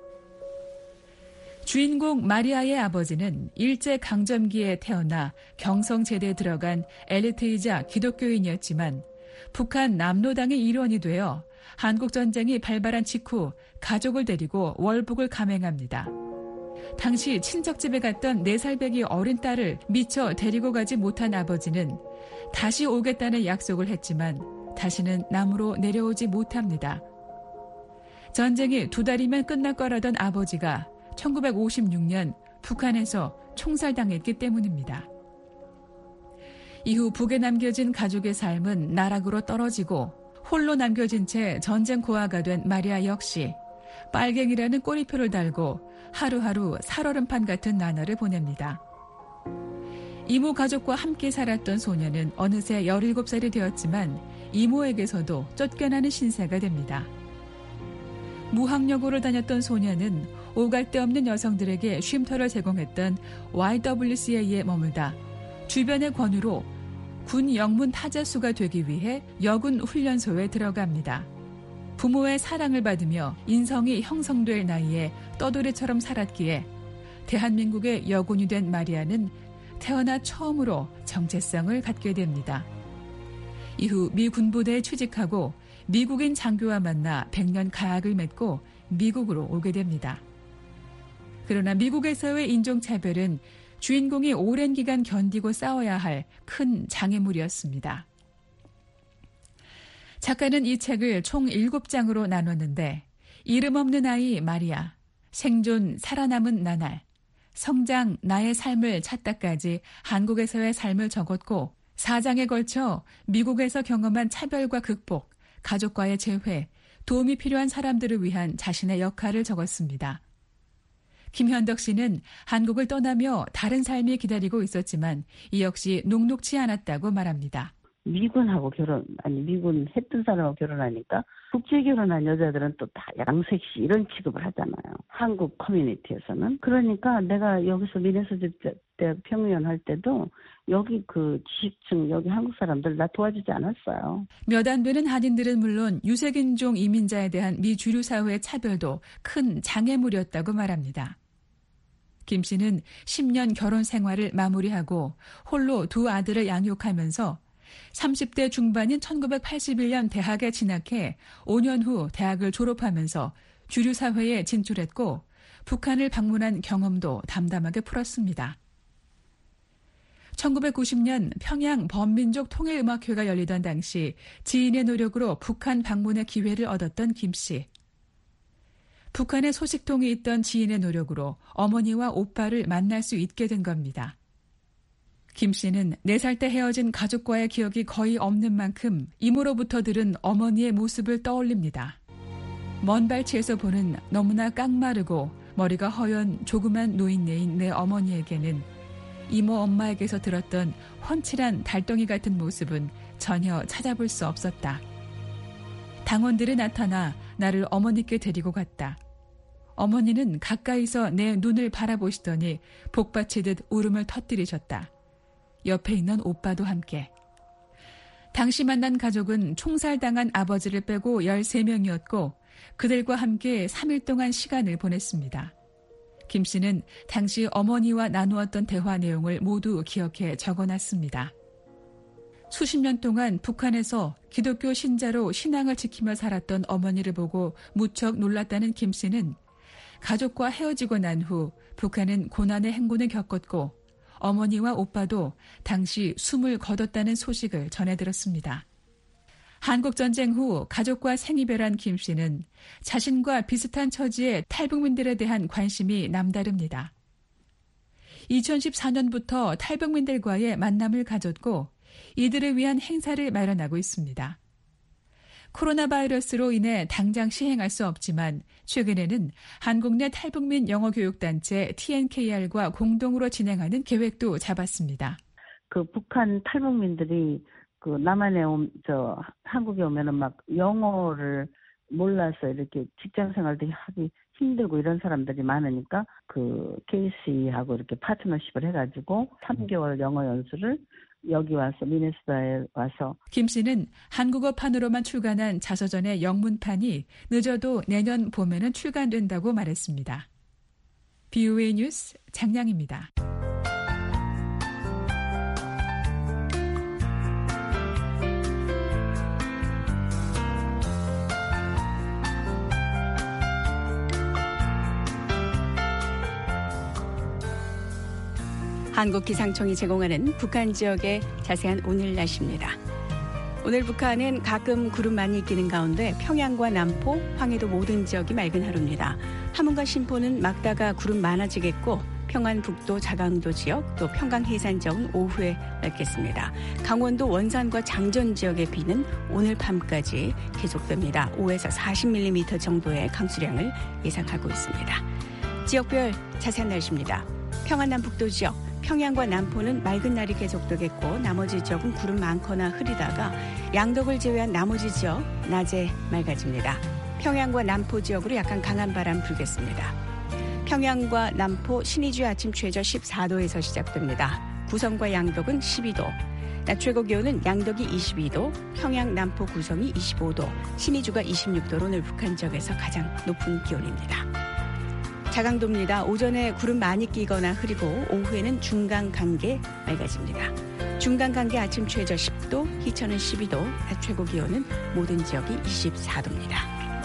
주인공 마리아의 아버지는 일제강점기에 태어나 경성제대에 들어간 엘리트이자 기독교인이었지만 북한 남로당의 일원이 되어 한국전쟁이 발발한 직후 가족을 데리고 월북을 감행합니다. 당시 친척집에 갔던 네 살배기 어린 딸을 미처 데리고 가지 못한 아버지는 다시 오겠다는 약속을 했지만 다시는 남으로 내려오지 못합니다. 전쟁이 두 달이면 끝날 거라던 아버지가 천구백오십육 년 북한에서 총살당했기 때문입니다. 이후 북에 남겨진 가족의 삶은 나락으로 떨어지고 홀로 남겨진 채 전쟁 고아가 된 마리아 역시 빨갱이라는 꼬리표를 달고 하루하루 살얼음판 같은 나날을 보냅니다. 이모 가족과 함께 살았던 소녀는 어느새 열일곱 살이 되었지만 이모에게서도 쫓겨나는 신세가 됩니다. 무학여고를 다녔던 소녀는 오갈 데 없는 여성들에게 쉼터를 제공했던 와이더블유씨에이에 머물다 주변의 권유로 군 영문 타자수가 되기 위해 여군 훈련소에 들어갑니다. 부모의 사랑을 받으며 인성이 형성될 나이에 떠돌이처럼 살았기에 대한민국의 여군이 된 마리아는 태어나 처음으로 정체성을 갖게 됩니다. 이후 미 군부대에 취직하고 미국인 장교와 만나 백 년 가약을 맺고 미국으로 오게 됩니다. 그러나 미국에서의 인종차별은 주인공이 오랜 기간 견디고 싸워야 할 큰 장애물이었습니다. 작가는 이 책을 총 일곱 장으로 나눴는데 이름 없는 아이 마리아, 생존 살아남은 나날, 성장 나의 삶을 찾다까지 한국에서의 삶을 적었고 사장에 걸쳐 미국에서 경험한 차별과 극복, 가족과의 재회, 도움이 필요한 사람들을 위한 자신의 역할을 적었습니다. 김현덕 씨는 한국을 떠나며 다른 삶이 기다리고 있었지만 이 역시 녹록지 않았다고 말합니다. 미군하고 결혼, 아니 미군 했던 사람하고 결혼하니까 국제 결혼한 여자들은 또 다 양섹시 이런 취급을 하잖아요. 한국 커뮤니티에서는. 그러니까 내가 여기서 미네소타 대학 평의원 할 때도 여기 그 지식층, 여기 한국 사람들 나 도와주지 않았어요. 몇 안 되는 한인들은 물론 유색인종 이민자에 대한 미 주류 사회의 차별도 큰 장애물이었다고 말합니다. 김 씨는 십 년 결혼 생활을 마무리하고 홀로 두 아들을 양육하면서 삼십 대 중반인 천구백팔십일 년 대학에 진학해 오 년 후 대학을 졸업하면서 주류 사회에 진출했고 북한을 방문한 경험도 담담하게 풀었습니다. 천구백구십 년 평양 범민족 통일음악회가 열리던 당시 지인의 노력으로 북한 방문의 기회를 얻었던 김 씨. 북한에 소식통이 있던 지인의 노력으로 어머니와 오빠를 만날 수 있게 된 겁니다. 김 씨는 네 살 때 헤어진 가족과의 기억이 거의 없는 만큼 이모로부터 들은 어머니의 모습을 떠올립니다. 먼 발치에서 보는 너무나 깡마르고 머리가 허연 조그만 노인네인 내 어머니에게는 이모 엄마에게서 들었던 훤칠한 달덩이 같은 모습은 전혀 찾아볼 수 없었다. 당원들이 나타나 나를 어머니께 데리고 갔다. 어머니는 가까이서 내 눈을 바라보시더니 복받치듯 울음을 터뜨리셨다. 옆에 있는 오빠도 함께. 당시 만난 가족은 총살당한 아버지를 빼고 열세 명이었고 그들과 함께 삼 일 동안 시간을 보냈습니다. 김 씨는 당시 어머니와 나누었던 대화 내용을 모두 기억해 적어놨습니다. 수십 년 동안 북한에서 기독교 신자로 신앙을 지키며 살았던 어머니를 보고 무척 놀랐다는 김 씨는 가족과 헤어지고 난 후 북한은 고난의 행군을 겪었고 어머니와 오빠도 당시 숨을 거뒀다는 소식을 전해 들었습니다. 한국전쟁 후 가족과 생이별한 김 씨는 자신과 비슷한 처지의 탈북민들에 대한 관심이 남다릅니다. 이천십사 년부터 탈북민들과의 만남을 가졌고 이들을 위한 행사를 마련하고 있습니다. 코로나 바이러스로 인해 당장 시행할 수 없지만 최근에는 한국 내 탈북민 영어교육단체 티엔케이알과 공동으로 진행하는 계획도 잡았습니다. 그 북한 탈북민들이 그 남한에 오, 저 한국에 오면은 막 영어를 몰라서 이렇게 직장 생활도 하기 힘들고 이런 사람들이 많으니까 그 케이씨하고 이렇게 파트너십을 해가지고 삼 개월 영어 연수를 여기 와서 미네소타에 와서. 김 씨는 한국어판으로만 출간한 자서전의 영문판이 늦어도 내년 봄에는 출간된다고 말했습니다. 비오에이 뉴스 장량입니다. 한국기상청이 제공하는 북한 지역의 자세한 오늘 날씨입니다. 오늘 북한은 가끔 구름 많이 끼는 가운데 평양과 남포, 황해도 모든 지역이 맑은 하루입니다. 함흥과 신포는 막다가 구름 많아지겠고 평안북도, 자강도 지역, 또 평강 해산 지역은 오후에 맑겠습니다. 강원도 원산과 장전 지역의 비는 오늘 밤까지 계속됩니다. 오에서 사십 밀리미터 정도의 강수량을 예상하고 있습니다. 지역별 자세한 날씨입니다. 평안남북도 지역, 평양과 남포는 맑은 날이 계속되겠고 나머지 지역은 구름 많거나 흐리다가 양덕을 제외한 나머지 지역 낮에 맑아집니다. 평양과 남포 지역으로 약간 강한 바람 불겠습니다. 평양과 남포, 신의주 아침 최저 십사 도에서 시작됩니다. 구성과 양덕은 십이 도, 낮 최고 기온은 양덕이 이십이 도, 평양, 남포, 구성이 이십오 도, 신의주가 이십육 도로 오늘 북한 지역에서 가장 높은 기온입니다. 자강도입니다. 오전에 구름 많이 끼거나 흐리고 오후에는 중강 간게 맑아집니다. 중강 간게 아침 최저 십 도, 희천은 십이 도, 낮 최고 기온은 모든 지역이 이십사 도입니다.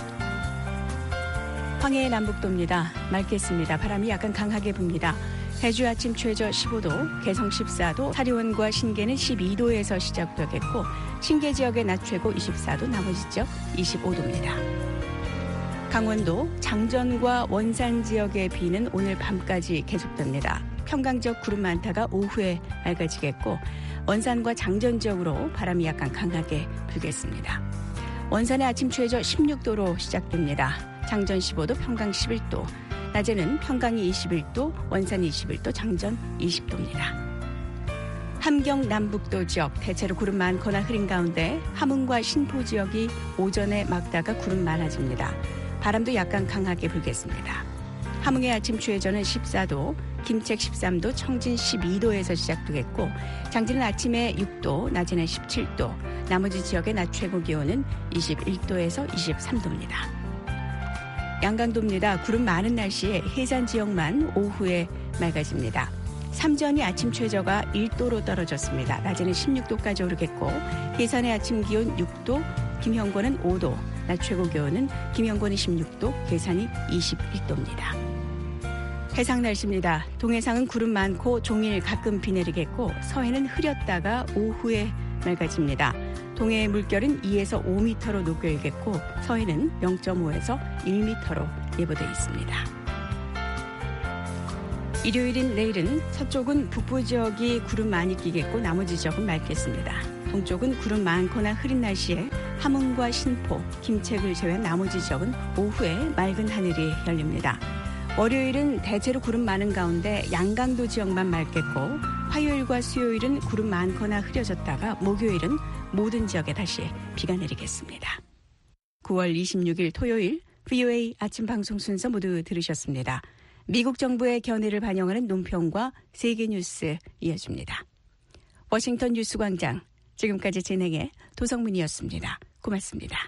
황해의 남북도입니다. 맑겠습니다. 바람이 약간 강하게 붑니다. 해주 아침 최저 십오 도, 개성 십사 도, 사리원과 신계는 십이 도에서 시작되겠고 신계 지역의 낮 최고 이십사 도, 나머지 지역 이십오 도입니다. 강원도 장전과 원산 지역의 비는 오늘 밤까지 계속됩니다. 평강 지역 구름 많다가 오후에 맑아지겠고 원산과 장전 지역으로 바람이 약간 강하게 불겠습니다. 원산의 아침 최저 십육 도로 시작됩니다. 장전 십오 도, 평강 십일 도. 낮에는 평강이 이십일 도, 원산이 이십일 도, 장전 이십 도입니다. 함경 남북도 지역 대체로 구름 많거나 흐린 가운데 함흥과 신포 지역이 오전에 막다가 구름 많아집니다. 바람도 약간 강하게 불겠습니다. 함흥의 아침 최저는 십사 도, 김책 십삼 도, 청진 십이 도에서 시작되겠고 장진은 아침에 육 도, 낮에는 십칠 도, 나머지 지역의 낮 최고 기온은 이십일 도에서 이십삼 도입니다. 양강도입니다. 구름 많은 날씨에 해안 지역만 오후에 맑아집니다. 삼전이 아침 최저가 일 도로 떨어졌습니다. 낮에는 십육 도까지 오르겠고 해산의 아침 기온 육 도, 김형권은 오 도, 낮 최고 기온은 김형권이 십육 도, 해산이 이십일 도입니다. 해상 날씨입니다. 동해상은 구름 많고 종일 가끔 비 내리겠고 서해는 흐렸다가 오후에 맑아집니다. 동해의 물결은 이에서 오 미터로 녹여일겠고 서해는 영 점 오에서 일 미터로 예보되어 있습니다. 일요일인 내일은 서쪽은 북부 지역이 구름 많이 끼겠고 나머지 지역은 맑겠습니다. 동쪽은 구름 많거나 흐린 날씨에 함흥과 신포, 김책을 제외한 나머지 지역은 오후에 맑은 하늘이 열립니다. 월요일은 대체로 구름 많은 가운데 양강도 지역만 맑겠고 화요일과 수요일은 구름 많거나 흐려졌다가 목요일은 모든 지역에 다시 비가 내리겠습니다. 구월 이십육일 토요일 브이오에이 아침 방송 순서 모두 들으셨습니다. 미국 정부의 견해를 반영하는 논평과 세계 뉴스 이어집니다. 워싱턴 뉴스광장 지금까지 진행의 도성민이었습니다. 고맙습니다.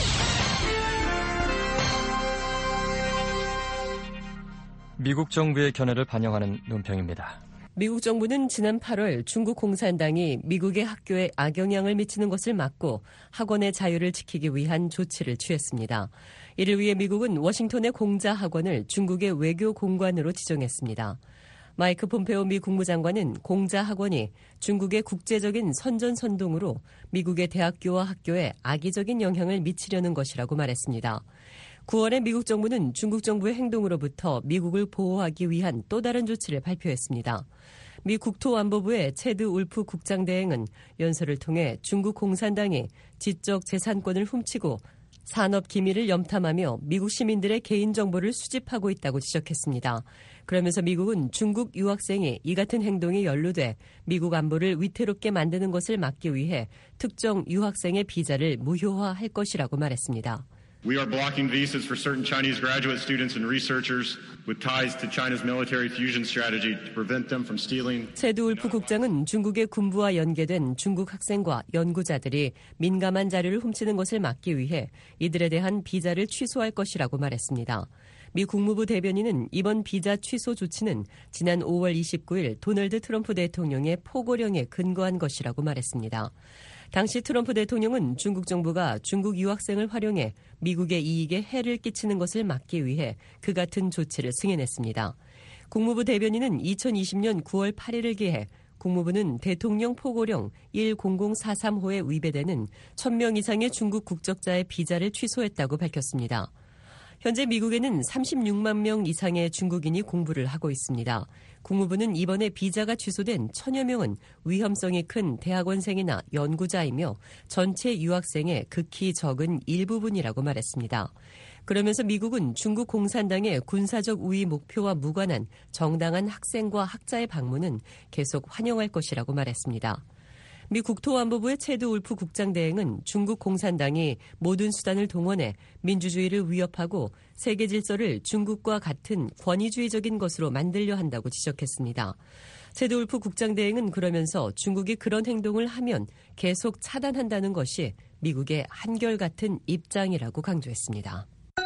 미국 정부의 견해를 반영하는 논평입니다. 미국 정부는 지난 팔월 중국 공산당이 미국의 학교에 악영향을 미치는 것을 막고 학원의 자유를 지키기 위한 조치를 취했습니다. 이를 위해 미국은 워싱턴의 공자 학원을 중국의 외교 공관으로 지정했습니다. 마이크 폼페오 미 국무장관은 공자 학원이 중국의 국제적인 선전선동으로 미국의 대학교와 학교에 악의적인 영향을 미치려는 것이라고 말했습니다. 구월에 미국 정부는 중국 정부의 행동으로부터 미국을 보호하기 위한 또 다른 조치를 발표했습니다. 미 국토안보부의 체드 울프 국장대행은 연설을 통해 중국 공산당이 지적 재산권을 훔치고 산업 기밀을 염탐하며 미국 시민들의 개인정보를 수집하고 있다고 지적했습니다. 그러면서 미국은 중국 유학생이 이 같은 행동에 연루돼 미국 안보를 위태롭게 만드는 것을 막기 위해 특정 유학생의 비자를 무효화할 것이라고 말했습니다. We are blocking visas for certain Chinese graduate students and researchers with ties to China's military fusion strategy to prevent them from stealing. 체드 울프 국장은 중국의 군부와 연계된 중국 학생과 연구자들이 민감한 자료를 훔치는 것을 막기 위해 이들에 대한 비자를 취소할 것이라고 말했습니다. 미 국무부 대변인은 이번 비자 취소 조치는 지난 오월 이십구일 도널드 트럼프 대통령의 포고령에 근거한 것이라고 말했습니다. 당시 트럼프 대통령은 중국 정부가 중국 유학생을 활용해 미국의 이익에 해를 끼치는 것을 막기 위해 그 같은 조치를 승인했습니다. 국무부 대변인은 이천이십년 구월 팔일을 기해 국무부는 대통령 포고령 일공공사삼호에 위배되는 천 명 이상의 중국 국적자의 비자를 취소했다고 밝혔습니다. 현재 미국에는 삼십육만 명 이상의 중국인이 공부를 하고 있습니다. 국무부는 이번에 비자가 취소된 천여 명은 위험성이 큰 대학원생이나 연구자이며 전체 유학생의 극히 적은 일부분이라고 말했습니다. 그러면서 미국은 중국 공산당의 군사적 우위 목표와 무관한 정당한 학생과 학자의 방문은 계속 환영할 것이라고 말했습니다. 미 국토안보부의 체드 울프 국장대행은 중국 공산당이 모든 수단을 동원해 민주주의를 위협하고 세계 질서를 중국과 같은 권위주의적인 것으로 만들려 한다고 지적했습니다. 체드 울프 국장대행은 그러면서 중국이 그런 행동을 하면 계속 차단한다는 것이 미국의 한결같은 입장이라고 강조했습니다.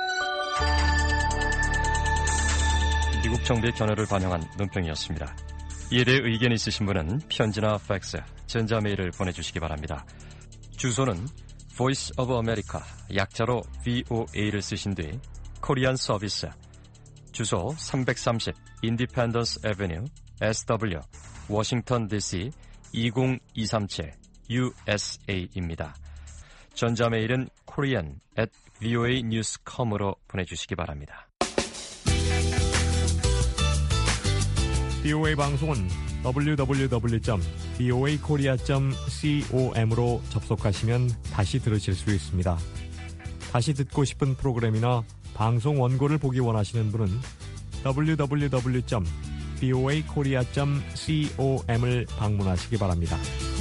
미국 정부의 견해를 반영한 논평이었습니다. 이에 대해 의견 있으신 분은 편지나 팩스, 전자메일을 보내주시기 바랍니다. 주소는 Voice of America, 약자로 브이오에이를 쓰신 뒤 코리안 서비스, 주소 삼백삼십 Independence Avenue, 에스더블유, 워싱턴 디씨 이공이삼칠 유에스에이입니다. 전자메일은 korean at voanews dot com으로 보내주시기 바랍니다. 브이오에이 방송은 더블유 더블유 더블유 점 브이오에이 코리아 점 com으로 접속하시면 다시 들으실 수 있습니다. 다시 듣고 싶은 프로그램이나 방송 원고를 보기 원하시는 분은 더블유 더블유 더블유 점 브이오에이 코리아 점 com을 방문하시기 바랍니다.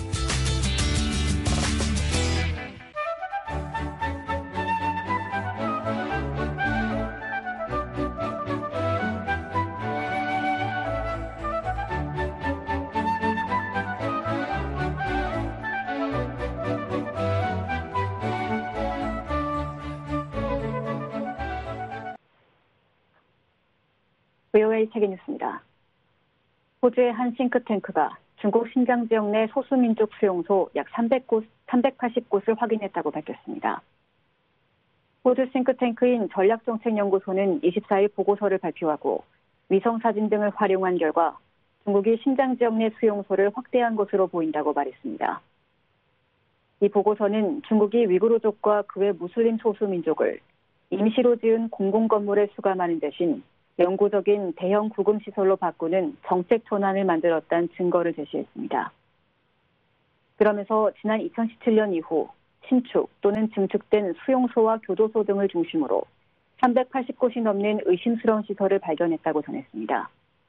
브이오에이 세계뉴스입니다. 호주의 한 싱크탱크가 중국 신장 지역 내 소수민족 수용소 약 삼백 곳, 삼백팔십 곳을 확인했다고 밝혔습니다. 호주 싱크탱크인 전략정책연구소는 이십사일 보고서를 발표하고 위성사진 등을 활용한 결과 중국이 신장 지역 내 수용소를 확대한 것으로 보인다고 말했습니다. 이 보고서는 중국이 위구르족과 그 외 무슬림 소수민족을 임시로 지은 공공건물에 수감하는 대신 영구적인 대형 구금시설로 바꾸는 정책 전환을 만들었다는 증거를 제시했습니다. 그러면서 지난 이천십칠년 이후 신축 또는 증축된 수용소와 교도소 등을 중심으로 삼백팔십 곳이 넘는 의심스러운 시설을 발견했다고 전했습니다.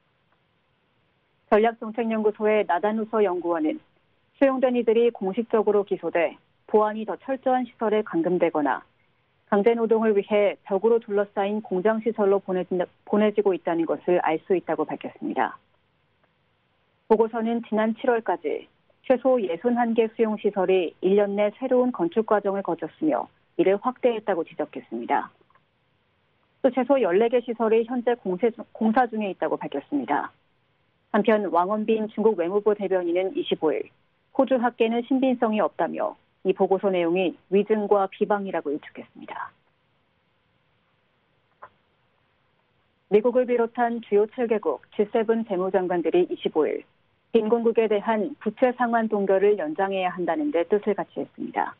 전략정책연구소의 나다누서 연구원은 수용된 이들이 공식적으로 기소돼 보안이 더 철저한 시설에 감금되거나 강제노동을 위해 벽으로 둘러싸인 공장시설로 보내지고 있다는 것을 알 수 있다고 밝혔습니다. 보고서는 지난 칠월까지 최소 육십일 개 수용시설이 일 년 내 새로운 건축 과정을 거쳤으며 이를 확대했다고 지적했습니다. 또 최소 열네 개 시설이 현재 공사 중에 있다고 밝혔습니다. 한편 왕원빈 중국 외무부 대변인은 이십오일 호주 학계는 신빙성이 없다며 이 보고서 내용이 위증과 비방이라고 일축했습니다. 미국을 비롯한 주요 칠 개국 지 세븐 재무장관들이 이십오일 빈곤국에 대한 부채 상환 동결을 연장해야 한다는 데 뜻을 같이 했습니다.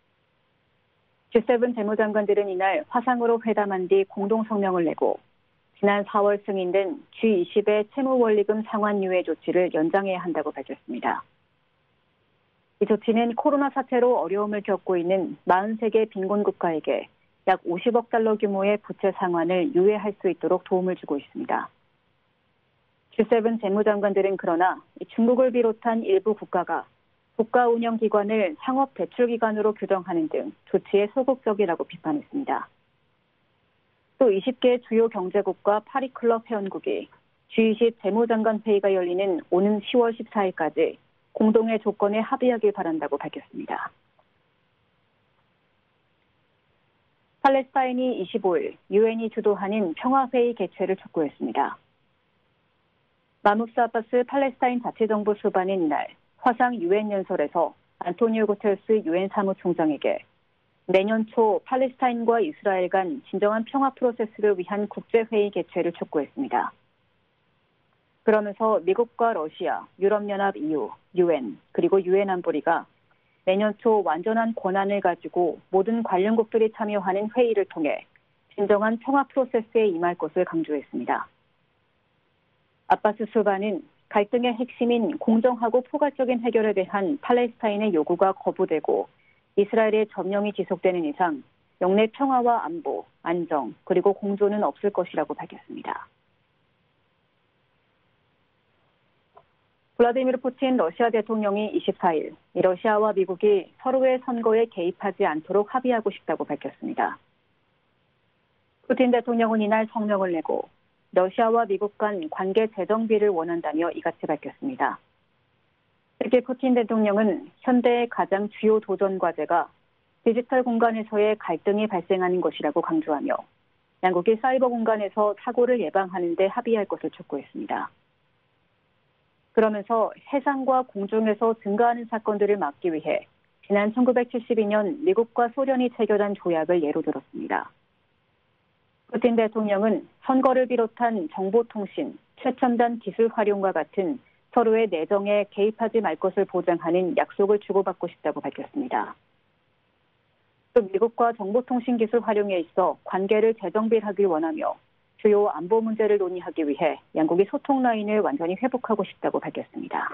지 세븐 재무장관들은 이날 화상으로 회담한 뒤 공동성명을 내고 지난 사월 승인된 지 이십의 채무원리금 상환 유예 조치를 연장해야 한다고 밝혔습니다. 이 조치는 코로나 사태로 어려움을 겪고 있는 사십삼 개 빈곤 국가에게 약 오십억 달러 규모의 부채 상환을 유예할 수 있도록 도움을 주고 있습니다. 지 세븐 재무장관들은 그러나 중국을 비롯한 일부 국가가 국가 운영기관을 상업대출기관으로 규정하는 등 조치에 소극적이라고 비판했습니다. 또 이십 개 주요 경제국과 파리클럽 회원국이 지 이십 재무장관 회의가 열리는 오는 시월 십사일까지 공동의 조건에 합의하길 바란다고 밝혔습니다. 팔레스타인이 이십오일 유엔이 주도하는 평화회의 개최를 촉구했습니다. 마묵스 아바스 팔레스타인 자치정부 수반은 이날 화상 유엔 연설에서 안토니오 구테르스 유엔 사무총장에게 내년 초 팔레스타인과 이스라엘 간 진정한 평화 프로세스를 위한 국제회의 개최를 촉구했습니다. 그러면서 미국과 러시아, 유럽연합 이유, 유엔, 그리고 유엔 안보리가 내년 초 완전한 권한을 가지고 모든 관련국들이 참여하는 회의를 통해 진정한 평화 프로세스에 임할 것을 강조했습니다. 아바스 수반은 갈등의 핵심인 공정하고 포괄적인 해결에 대한 팔레스타인의 요구가 거부되고 이스라엘의 점령이 지속되는 이상 영내 평화와 안보, 안정, 그리고 공존은 없을 것이라고 밝혔습니다. 블라디미르 푸틴 러시아 대통령이 이십사일 러시아와 미국이 서로의 선거에 개입하지 않도록 합의하고 싶다고 밝혔습니다. 푸틴 대통령은 이날 성명을 내고 러시아와 미국 간 관계 재정비를 원한다며 이같이 밝혔습니다. 특히 푸틴 대통령은 현대의 가장 주요 도전 과제가 디지털 공간에서의 갈등이 발생하는 것이라고 강조하며 양국이 사이버 공간에서 사고를 예방하는 데 합의할 것을 촉구했습니다. 그러면서 해상과 공중에서 증가하는 사건들을 막기 위해 지난 천구백칠십이년 미국과 소련이 체결한 조약을 예로 들었습니다. 푸틴 대통령은 선거를 비롯한 정보통신, 최첨단 기술 활용과 같은 서로의 내정에 개입하지 말 것을 보장하는 약속을 주고받고 싶다고 밝혔습니다. 또 미국과 정보통신 기술 활용에 있어 관계를 재정비하길 원하며 주요 안보 문제를 논의하기 위해 양국이 소통 라인을 완전히 회복하고 싶다고 밝혔습니다.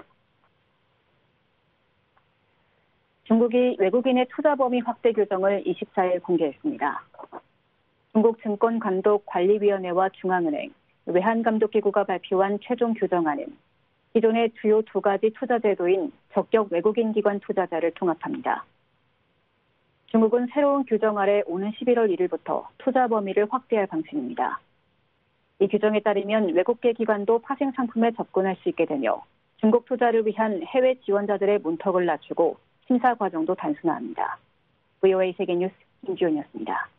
중국이 외국인의 투자 범위 확대 규정을 이십사일 공개했습니다. 중국 증권감독관리위원회와 중앙은행, 외환감독기구가 발표한 최종 규정안은 기존의 주요 두 가지 투자 제도인 적격 외국인 기관 투자자를 통합합니다. 중국은 새로운 규정 아래 오는 십일월 일일부터 투자 범위를 확대할 방침입니다. 이 규정에 따르면 외국계 기관도 파생 상품에 접근할 수 있게 되며 중국 투자를 위한 해외 지원자들의 문턱을 낮추고 심사 과정도 단순화합니다. 브이오에이 세계뉴스 김주현이었습니다.